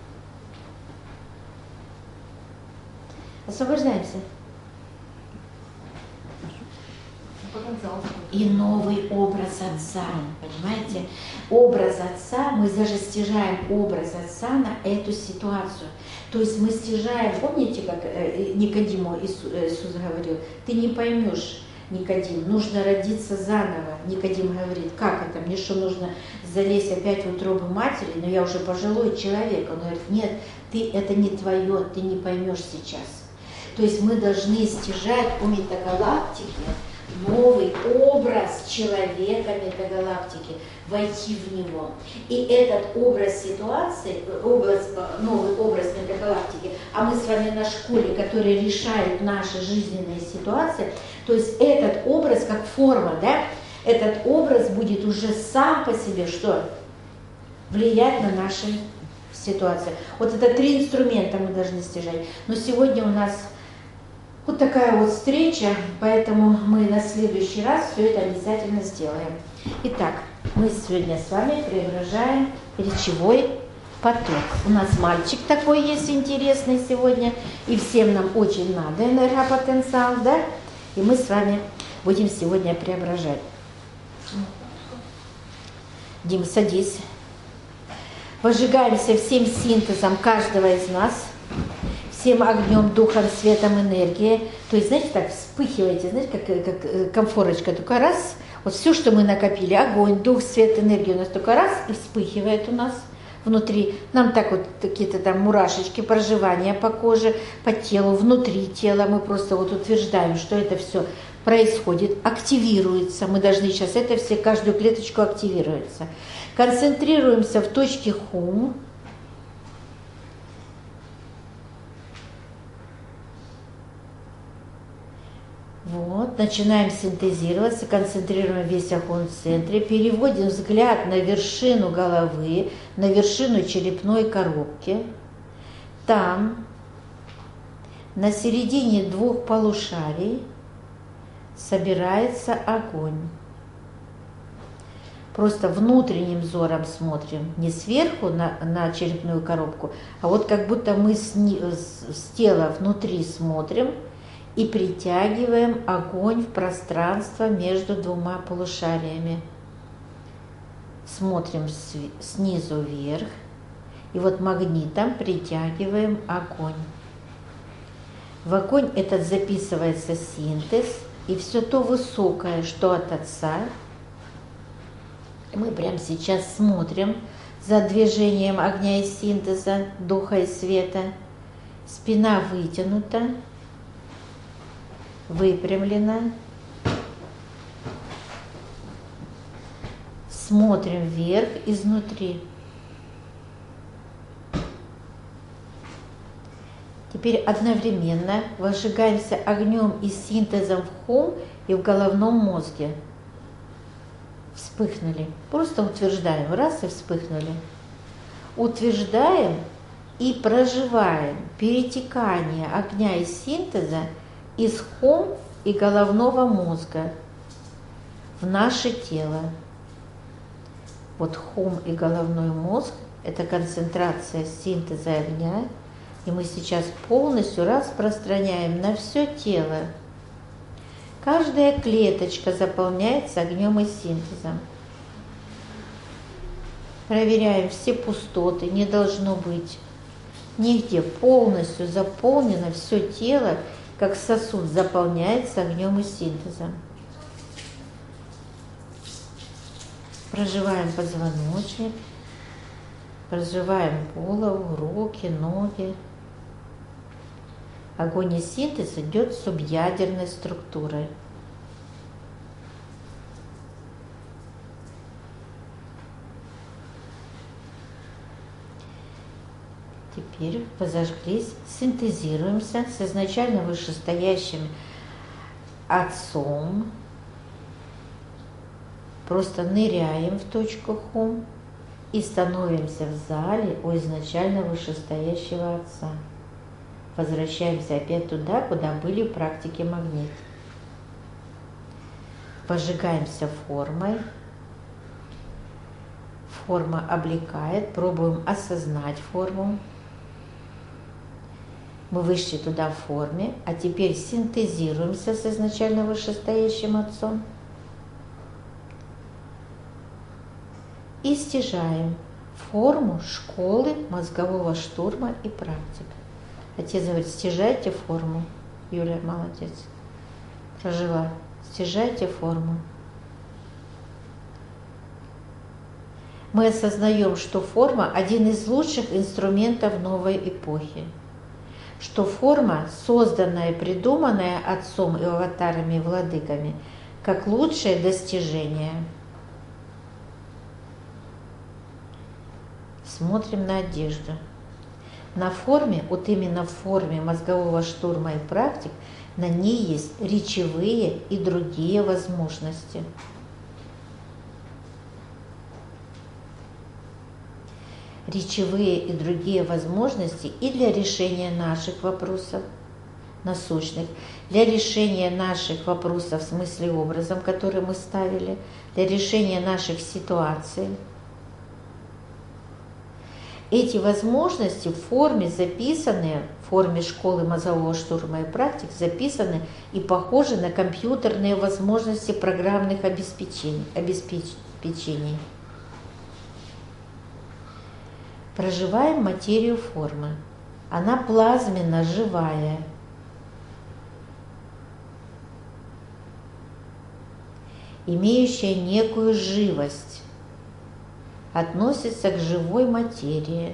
Освобождаемся. И новый образ Отца, понимаете? Образ Отца, мы даже стяжаем образ Отца на эту ситуацию. То есть мы стяжаем, помните, как Никодиму Иисус говорил, ты не поймешь, Никодим, нужно родиться заново. Никодим говорит, как это, мне что, нужно залезть опять в утробу матери, но я уже пожилой человек. Он говорит, нет, это не твое, ты не поймешь сейчас. То есть мы должны стяжать по метагалактике новый образ человека метагалактики, войти в него. И этот образ ситуации, новый образ метагалактики, а мы с вами на школе, который решает наши жизненные ситуации, то есть этот образ как форма, да, этот образ будет уже сам по себе что? Влиять на наши ситуации. Вот это 3 инструмента мы должны стяжать. Но сегодня у нас вот такая вот встреча, поэтому мы на следующий раз все это обязательно сделаем. Итак, мы сегодня с вами преображаем речевой поток. У нас мальчик такой есть интересный сегодня, и всем нам очень надо энергопотенциал, да? И мы с вами будем сегодня преображать. Дим, садись. Возжигаемся всем синтезом каждого из нас, всем огнем, духом, светом, энергией. То есть, знаете, так вспыхиваете, знаете, как комфорочка, только раз, вот все, что мы накопили, огонь, дух, свет, энергия у нас только раз и вспыхивает у нас внутри. Нам так вот какие-то там мурашечки, проживания по коже, по телу, внутри тела. Мы просто вот утверждаем, что это все происходит, активируется. Мы должны сейчас это все, каждую клеточку активируется. Концентрируемся в точке хум. Вот, начинаем синтезироваться, концентрируем весь огонь в центре, переводим взгляд на вершину головы, на вершину черепной коробки. Там, на середине 2 полушарий, собирается огонь. Просто внутренним взором смотрим, не сверху на черепную коробку, а вот как будто мы с тела внутри смотрим, и притягиваем огонь в пространство между 2 полушариями. Смотрим снизу вверх И вот магнитом притягиваем огонь. В огонь этот записывается синтез, и все то высокое, что от Отца. Мы прямо сейчас смотрим за движением огня и синтеза, духа и света. Спина вытянута, выпрямлена. Смотрим вверх изнутри. Теперь одновременно возжигаемся огнем и синтезом в хум и в головном мозге. Вспыхнули. Просто утверждаем. Раз и вспыхнули. Утверждаем и проживаем перетекание огня и синтеза из хум и головного мозга в наше тело. Вот хум и головной мозг – это концентрация синтеза огня, и мы сейчас полностью распространяем на все тело. Каждая клеточка заполняется огнем и синтезом. Проверяем все пустоты, не должно быть нигде, полностью заполнено все тело, как сосуд заполняется огнем и синтезом. Проживаем позвоночник, проживаем голову, руки, ноги. Огонь и синтез идет субъядерной структурой. Теперь позажглись, синтезируемся с изначально вышестоящим Отцом. Просто ныряем в точку хум и становимся в зале у изначально вышестоящего Отца. Возвращаемся опять туда, куда были в практике магнит. Пожигаемся формой. Форма облекает, пробуем осознать форму. Мы вышли туда в форме, а теперь синтезируемся с изначально вышестоящим Отцом. И стяжаем форму школы мозгового штурма и практик. Отец говорит, стяжайте форму. Юлия, молодец. Прожила. Стяжайте форму. Мы осознаем, что форма – один из лучших инструментов новой эпохи. Что форма, созданная и придуманная Отцом и аватарами и владыками, как лучшее достижение. Смотрим на одежду. На форме, вот именно в форме мозгового штурма и практик, на ней есть речевые и другие возможности. Речевые и другие возможности и для решения наших вопросов насущных, для решения наших вопросов в смысле образом, который мы ставили, для решения наших ситуаций. Эти возможности в форме записаны, в форме школы мозгового штурма и практик записаны и похожи на компьютерные возможности программных обеспечений. Проживаем материю формы. Она плазменно живая. Имеющая некую живость. Относится к живой материи,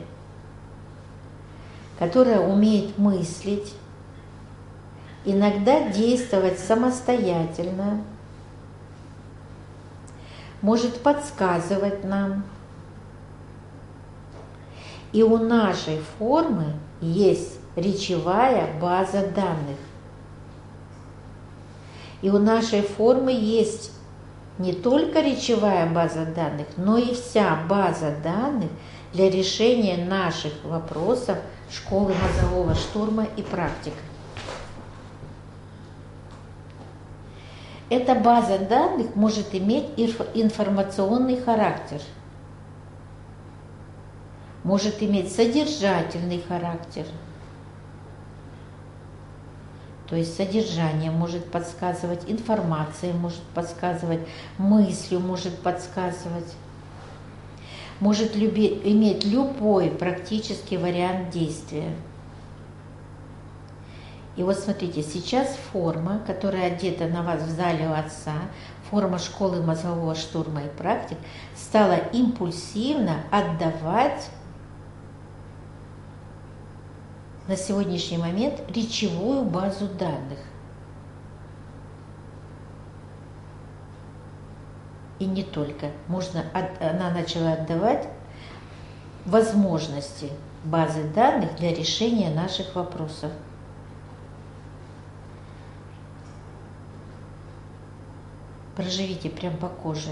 которая умеет мыслить, иногда действовать самостоятельно, может подсказывать нам. И у нашей формы есть речевая база данных. И у нашей формы есть не только речевая база данных, но и вся база данных для решения наших вопросов школы мозгового штурма и практик. Эта база данных может иметь информационный характер, может иметь содержательный характер. То есть содержание может подсказывать, информация может подсказывать, мыслью может подсказывать. может иметь любой практический вариант действия. И вот смотрите, сейчас форма, которая одета на вас в зале у отца, форма школы мозгового штурма и практик, стала импульсивно отдавать на сегодняшний момент речевую базу данных. И не только. Она начала отдавать возможности базы данных для решения наших вопросов. Проживите прям по коже.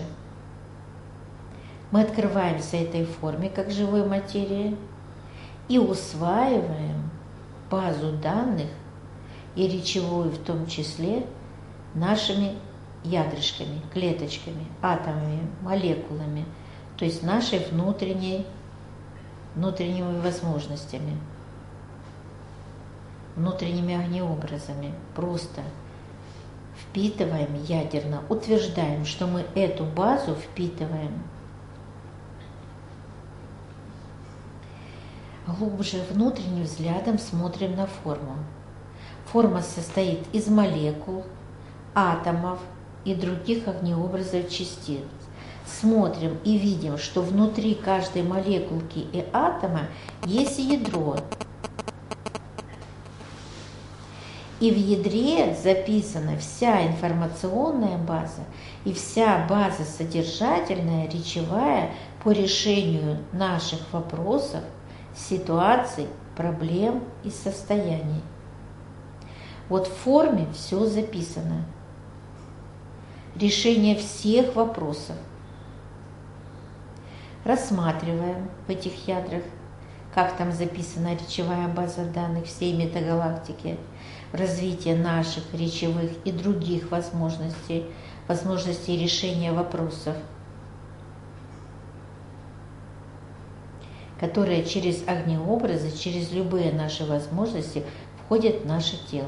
Мы открываемся этой форме, как живой материи, и усваиваем базу данных, и речевую в том числе, нашими ядрышками, клеточками, атомами, молекулами, то есть нашей внутренними возможностями, внутренними огнеобразами. Просто впитываем ядерно, утверждаем, что мы эту базу впитываем. Глубже внутренним взглядом смотрим на форму. Форма состоит из молекул, атомов и других огнеобразов частиц. Смотрим и видим, что внутри каждой молекулки и атома есть ядро. И в ядре записана вся информационная база и вся база содержательная, речевая по решению наших вопросов, ситуаций, проблем и состояний. Вот в форме все записано. Решение всех вопросов. Рассматриваем в этих ядрах, как там записана речевая база данных всей метагалактики, развитие наших речевых и других возможностей решения вопросов, которые через огнеобразы, через любые наши возможности входят в наше тело.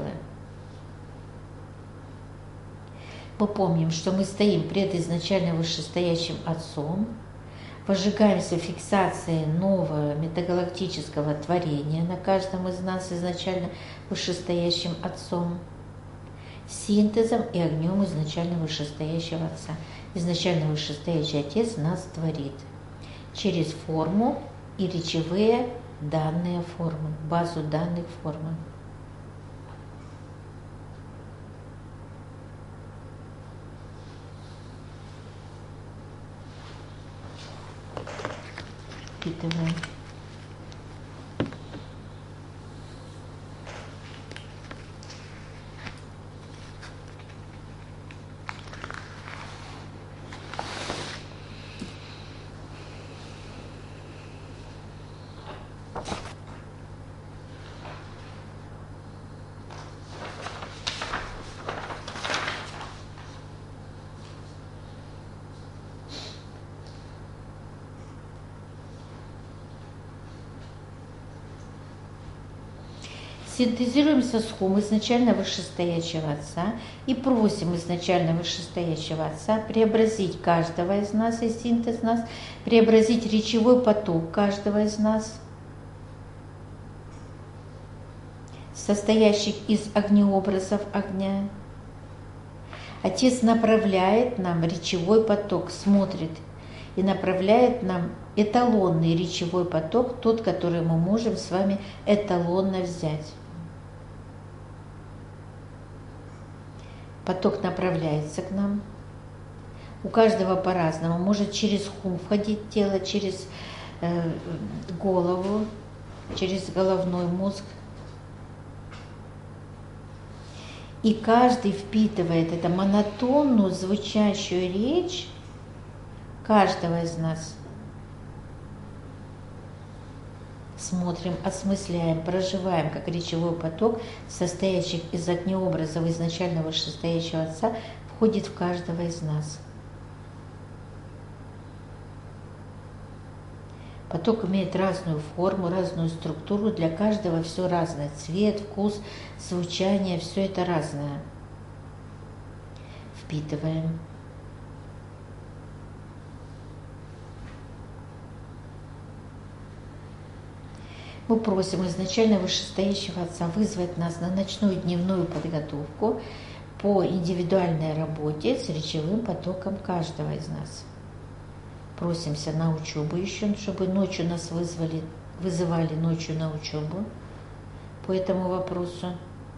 Мы помним, что мы стоим пред изначально вышестоящим Отцом, возжигаемся фиксацией нового метагалактического творения на каждом из нас изначально вышестоящим Отцом, синтезом и огнем изначально вышестоящего Отца. Изначально вышестоящий Отец нас творит через форму и речевые данные формы, базу данных формы. Впитываем. Синтезируем со схом изначально вышестоящего Отца и просим изначально вышестоящего Отца преобразить каждого из нас и синтез нас, преобразить речевой поток каждого из нас, состоящих из огнеобразов огня. Отец направляет нам речевой поток, смотрит и направляет нам эталонный речевой поток, тот, который мы можем с вами эталонно взять. Поток направляется к нам. У каждого по-разному. Может через хум входить в тело, через голову, через головной мозг. И каждый впитывает эту монотонную звучащую речь каждого из нас. Смотрим, осмысляем, проживаем, как речевой поток, состоящий из огнеобразов изначально вышестоящего Отца, входит в каждого из нас. Поток имеет разную форму, разную структуру, для каждого все разное. Цвет, вкус, звучание, все это разное. Впитываем. Мы просим изначально вышестоящего Отца вызвать нас на ночную дневную подготовку по индивидуальной работе с речевым потоком каждого из нас. Просимся на учебу еще, чтобы ночью нас вызывали ночью на учебу по этому вопросу.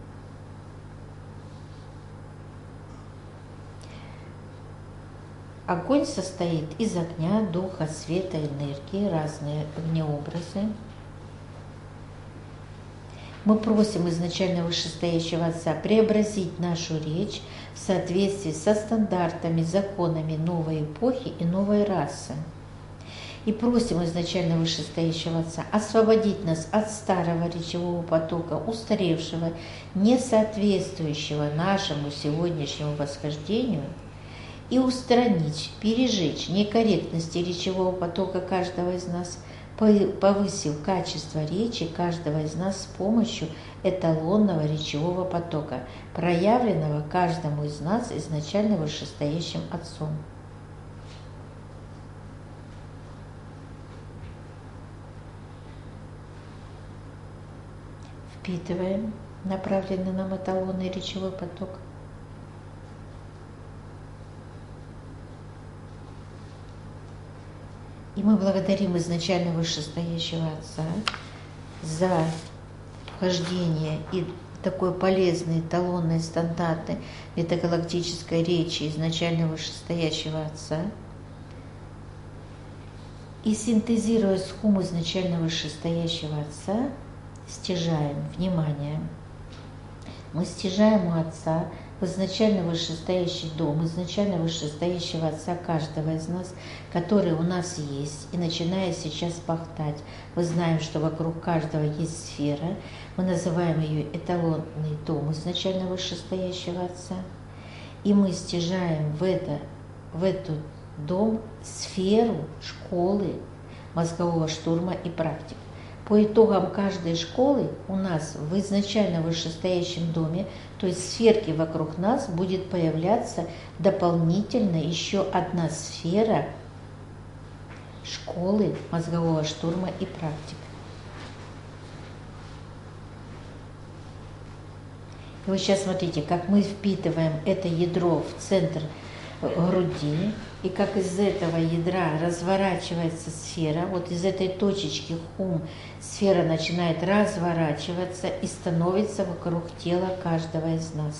Огонь состоит из огня, духа, света, энергии, разные огнеобразы. Мы просим изначально вышестоящего Отца преобразить нашу речь в соответствии со стандартами, законами новой эпохи и новой расы. И просим изначально вышестоящего Отца освободить нас от старого речевого потока, устаревшего, не соответствующего нашему сегодняшнему восхождению, и устранить, пережечь некорректности речевого потока каждого из нас, повысив качество речи каждого из нас с помощью эталонного речевого потока, проявленного каждому из нас изначально вышестоящим Отцом. Впитываем направленный нам эталонный речевой поток. И мы благодарим изначально вышестоящего Отца за вхождение и такой полезные эталонные стандарты метагалактической речи изначально вышестоящего Отца. И синтезируя схему изначально вышестоящего Отца, стяжаем, внимание, мы стяжаем у Отца в изначально вышестоящий дом, изначально вышестоящего Отца каждого из нас, который у нас есть, и начиная сейчас пахтать, мы знаем, что вокруг каждого есть сфера, мы называем ее эталонный дом изначально вышестоящего Отца, и мы стяжаем в этот дом сферу школы мозгового штурма и практик. По итогам каждой школы у нас в изначально вышестоящем доме, то есть сферки вокруг нас, будет появляться дополнительно еще одна сфера школы мозгового штурма и практик. И вот сейчас смотрите, как мы впитываем это ядро в центр груди, и как из этого ядра разворачивается сфера, вот из этой точечки хум сфера начинает разворачиваться и становится вокруг тела каждого из нас.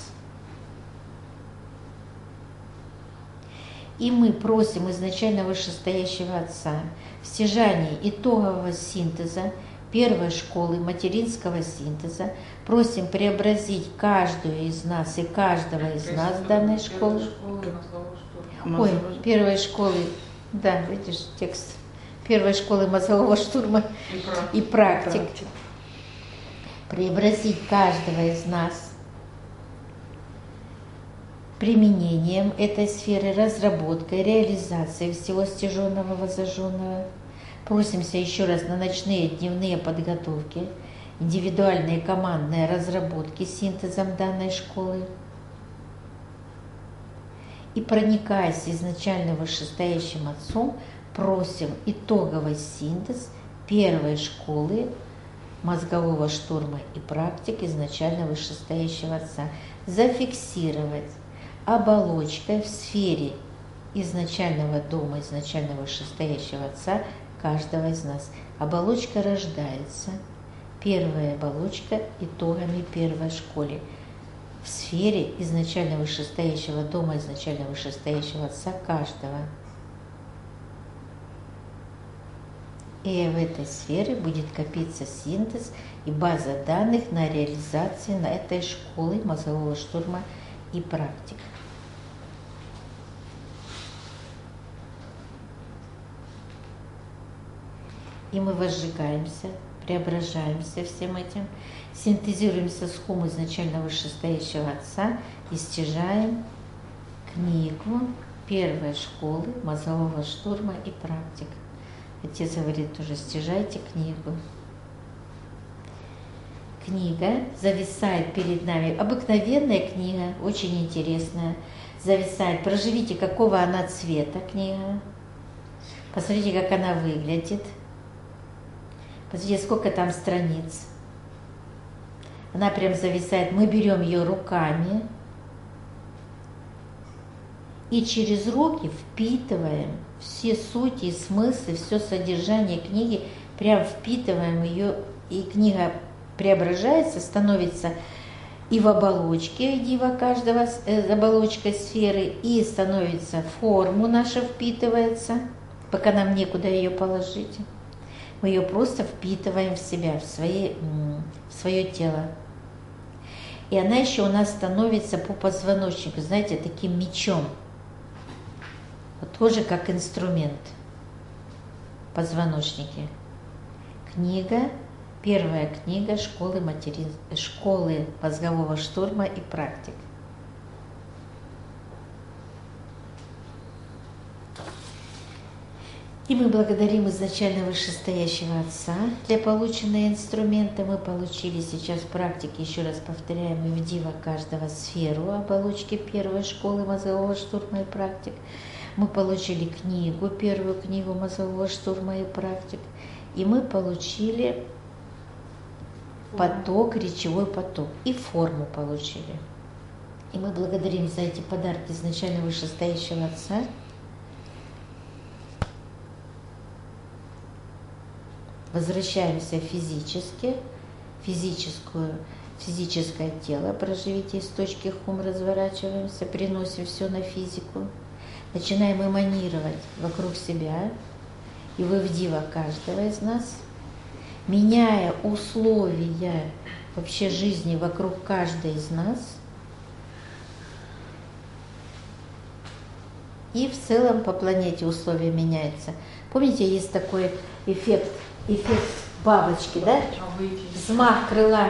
И мы просим изначально вышестоящего Отца в стяжании итогового синтеза первой школы материнского синтеза, просим преобразить каждую из нас и каждого из нас данной школы. Ой, первой школы, да, видишь, текст. Первой школы мозгового штурма и практик. Преобразить каждого из нас применением этой сферы, разработкой, реализацией всего стяженного, возожженного. Просимся еще раз на ночные дневные подготовки, индивидуальные командные разработки синтезом данной школы. И проникаясь изначально вышестоящим Отцом, просим итоговый синтез первой школы мозгового штурма и практик изначально вышестоящего Отца зафиксировать оболочкой в сфере изначального дома, изначально вышестоящего Отца каждого из нас. Оболочка рождается, первая оболочка итогами первой школы. В сфере изначально вышестоящего дома, изначально вышестоящего Отца каждого. И в этой сфере будет копиться синтез и база данных на реализацию на этой школы мозгового штурма и практик. И мы возжигаемся, преображаемся всем этим, синтезируемся с хум изначально вышестоящего Отца и стяжаем книгу первой школы мозгового штурма и практик. Отец говорит тоже, стяжайте книгу. Книга зависает перед нами, обыкновенная книга, очень интересная, зависает. Проживите, какого она цвета книга, посмотрите, как она выглядит. Посмотрите, сколько там страниц. Она прям зависает. Мы берем ее руками и через руки впитываем все сути и смыслы, все содержание книги, прям впитываем ее, и книга преображается, становится и в оболочке дива каждого, оболочка сферы, и становится в форму наша впитывается, пока нам некуда ее положить. Мы ее просто впитываем в себя, в свое тело. И она еще у нас становится по позвоночнику, знаете, таким мечом. Вот тоже как инструмент. Позвоночники. Книга, первая книга школы мозгового штурма и практик. И мы благодарим изначально вышестоящего Отца для полученные инструменты. Мы получили сейчас в практике, еще раз повторяем, и в дива каждого сферу оболочки первой школы мозгового штурма и практик. Мы получили книгу, первую книгу мозгового штурма и практик. И мы получили поток, речевой поток. И форму получили. И мы благодарим за эти подарки изначально вышестоящего Отца. Возвращаемся физически, физическое тело, проживите из точки хум, разворачиваемся, приносим все на физику, начинаем эманировать вокруг себя, и вы в дива каждого из нас, меняя условия вообще жизни вокруг каждой из нас, и в целом по планете условия меняются. Помните, есть такой эффект бабочки, да? Взмах крыла,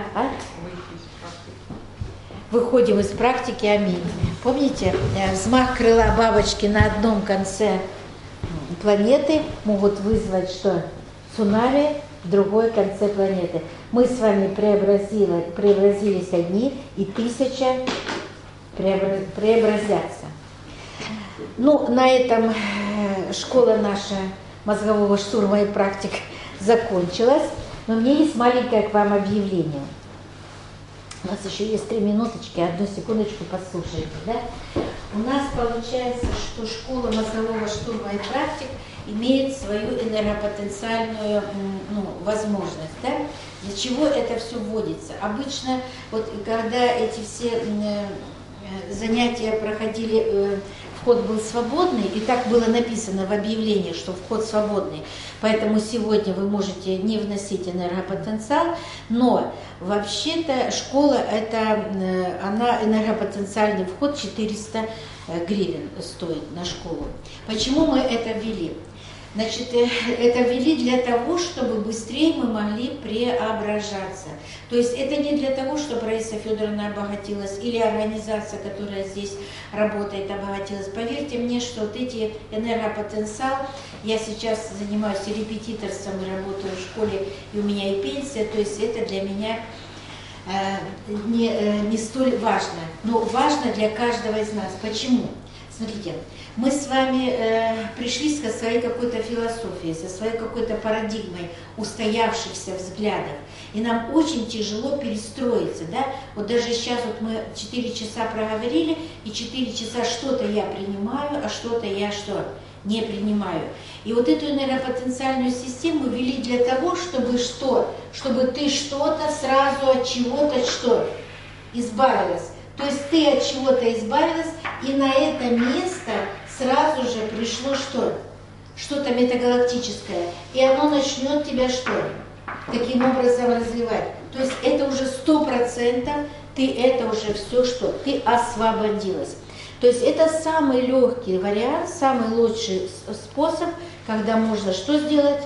Выходим из практики, аминь. Помните, взмах крыла бабочки на одном конце планеты могут вызвать что? Цунами в другой конце планеты. Мы с вами преобразились одни, и 1000 преобразятся. Ну, на этом школа наша мозгового штурма и практик закончилась, но у меня есть маленькое к вам объявление. У нас еще есть 3 минуточки, 1 секундочку послушайте. Да? У нас получается, что школа мозгового штурма и практик имеет свою энергопотенциальную возможность. Да? Для чего это все вводится? Обычно, вот когда эти все занятия проходили, вход был свободный, и так было написано в объявлении, что вход свободный. Поэтому сегодня вы можете не вносить энергопотенциал, но вообще-то школа, она энергопотенциальный вход 400 гривен стоит на школу. Почему мы это ввели? Значит, это ввели для того, чтобы быстрее мы могли преображаться. То есть это не для того, чтобы Раиса Федоровна обогатилась или организация, которая здесь работает, обогатилась. Поверьте мне, что вот эти энергопотенциал, я сейчас занимаюсь репетиторством и работаю в школе, и у меня и пенсия, то есть это для меня не столь важно, но важно для каждого из нас. Почему? Смотрите, мы с вами пришли со своей какой-то философией, со своей какой-то парадигмой устоявшихся взглядов. И нам очень тяжело перестроиться, да? Вот даже сейчас вот мы 4 часа проговорили, и 4 часа что-то я принимаю, а что-то я не принимаю. И вот эту энергопотенциальную систему ввели для того, чтобы что? Чтобы ты что-то сразу от чего-то избавилась. То есть ты от чего-то избавилась, и на это место сразу же пришло что-то метагалактическое. И оно начнет тебя таким образом развивать. То есть это уже 100%, ты это уже все ты освободилась. То есть это самый легкий вариант, самый лучший способ, когда можно что сделать?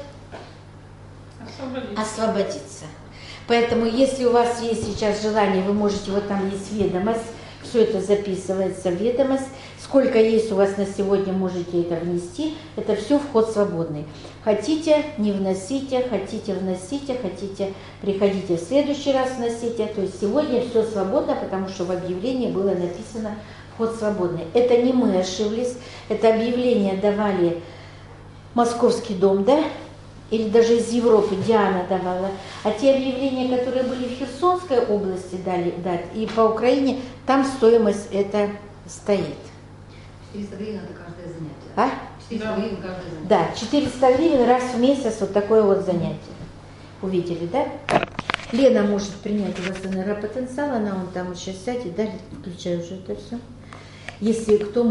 Освободиться. Поэтому, если у вас есть сейчас желание, вы можете, вот там есть ведомость, все это записывается в ведомость, сколько есть у вас на сегодня, можете это внести, это все вход свободный. Хотите, не вносите, хотите, вносите, хотите, приходите в следующий раз, вносите. То есть сегодня все свободно, потому что в объявлении было написано вход свободный. Это не мы ошиблись, это объявление давали Московский дом, да? или даже из Европы Диана давала. А те объявления, которые были в Херсонской области дать, и по Украине, там стоимость это стоит. 400 гривен это каждое занятие. А? 400 гривен каждое занятие. Да, 400 гривен раз в месяц вот такое вот занятие. Увидели, да? Лена может принять у вас энергопотенциал, она вон там сейчас сядет, да, включаю уже это все. Если кто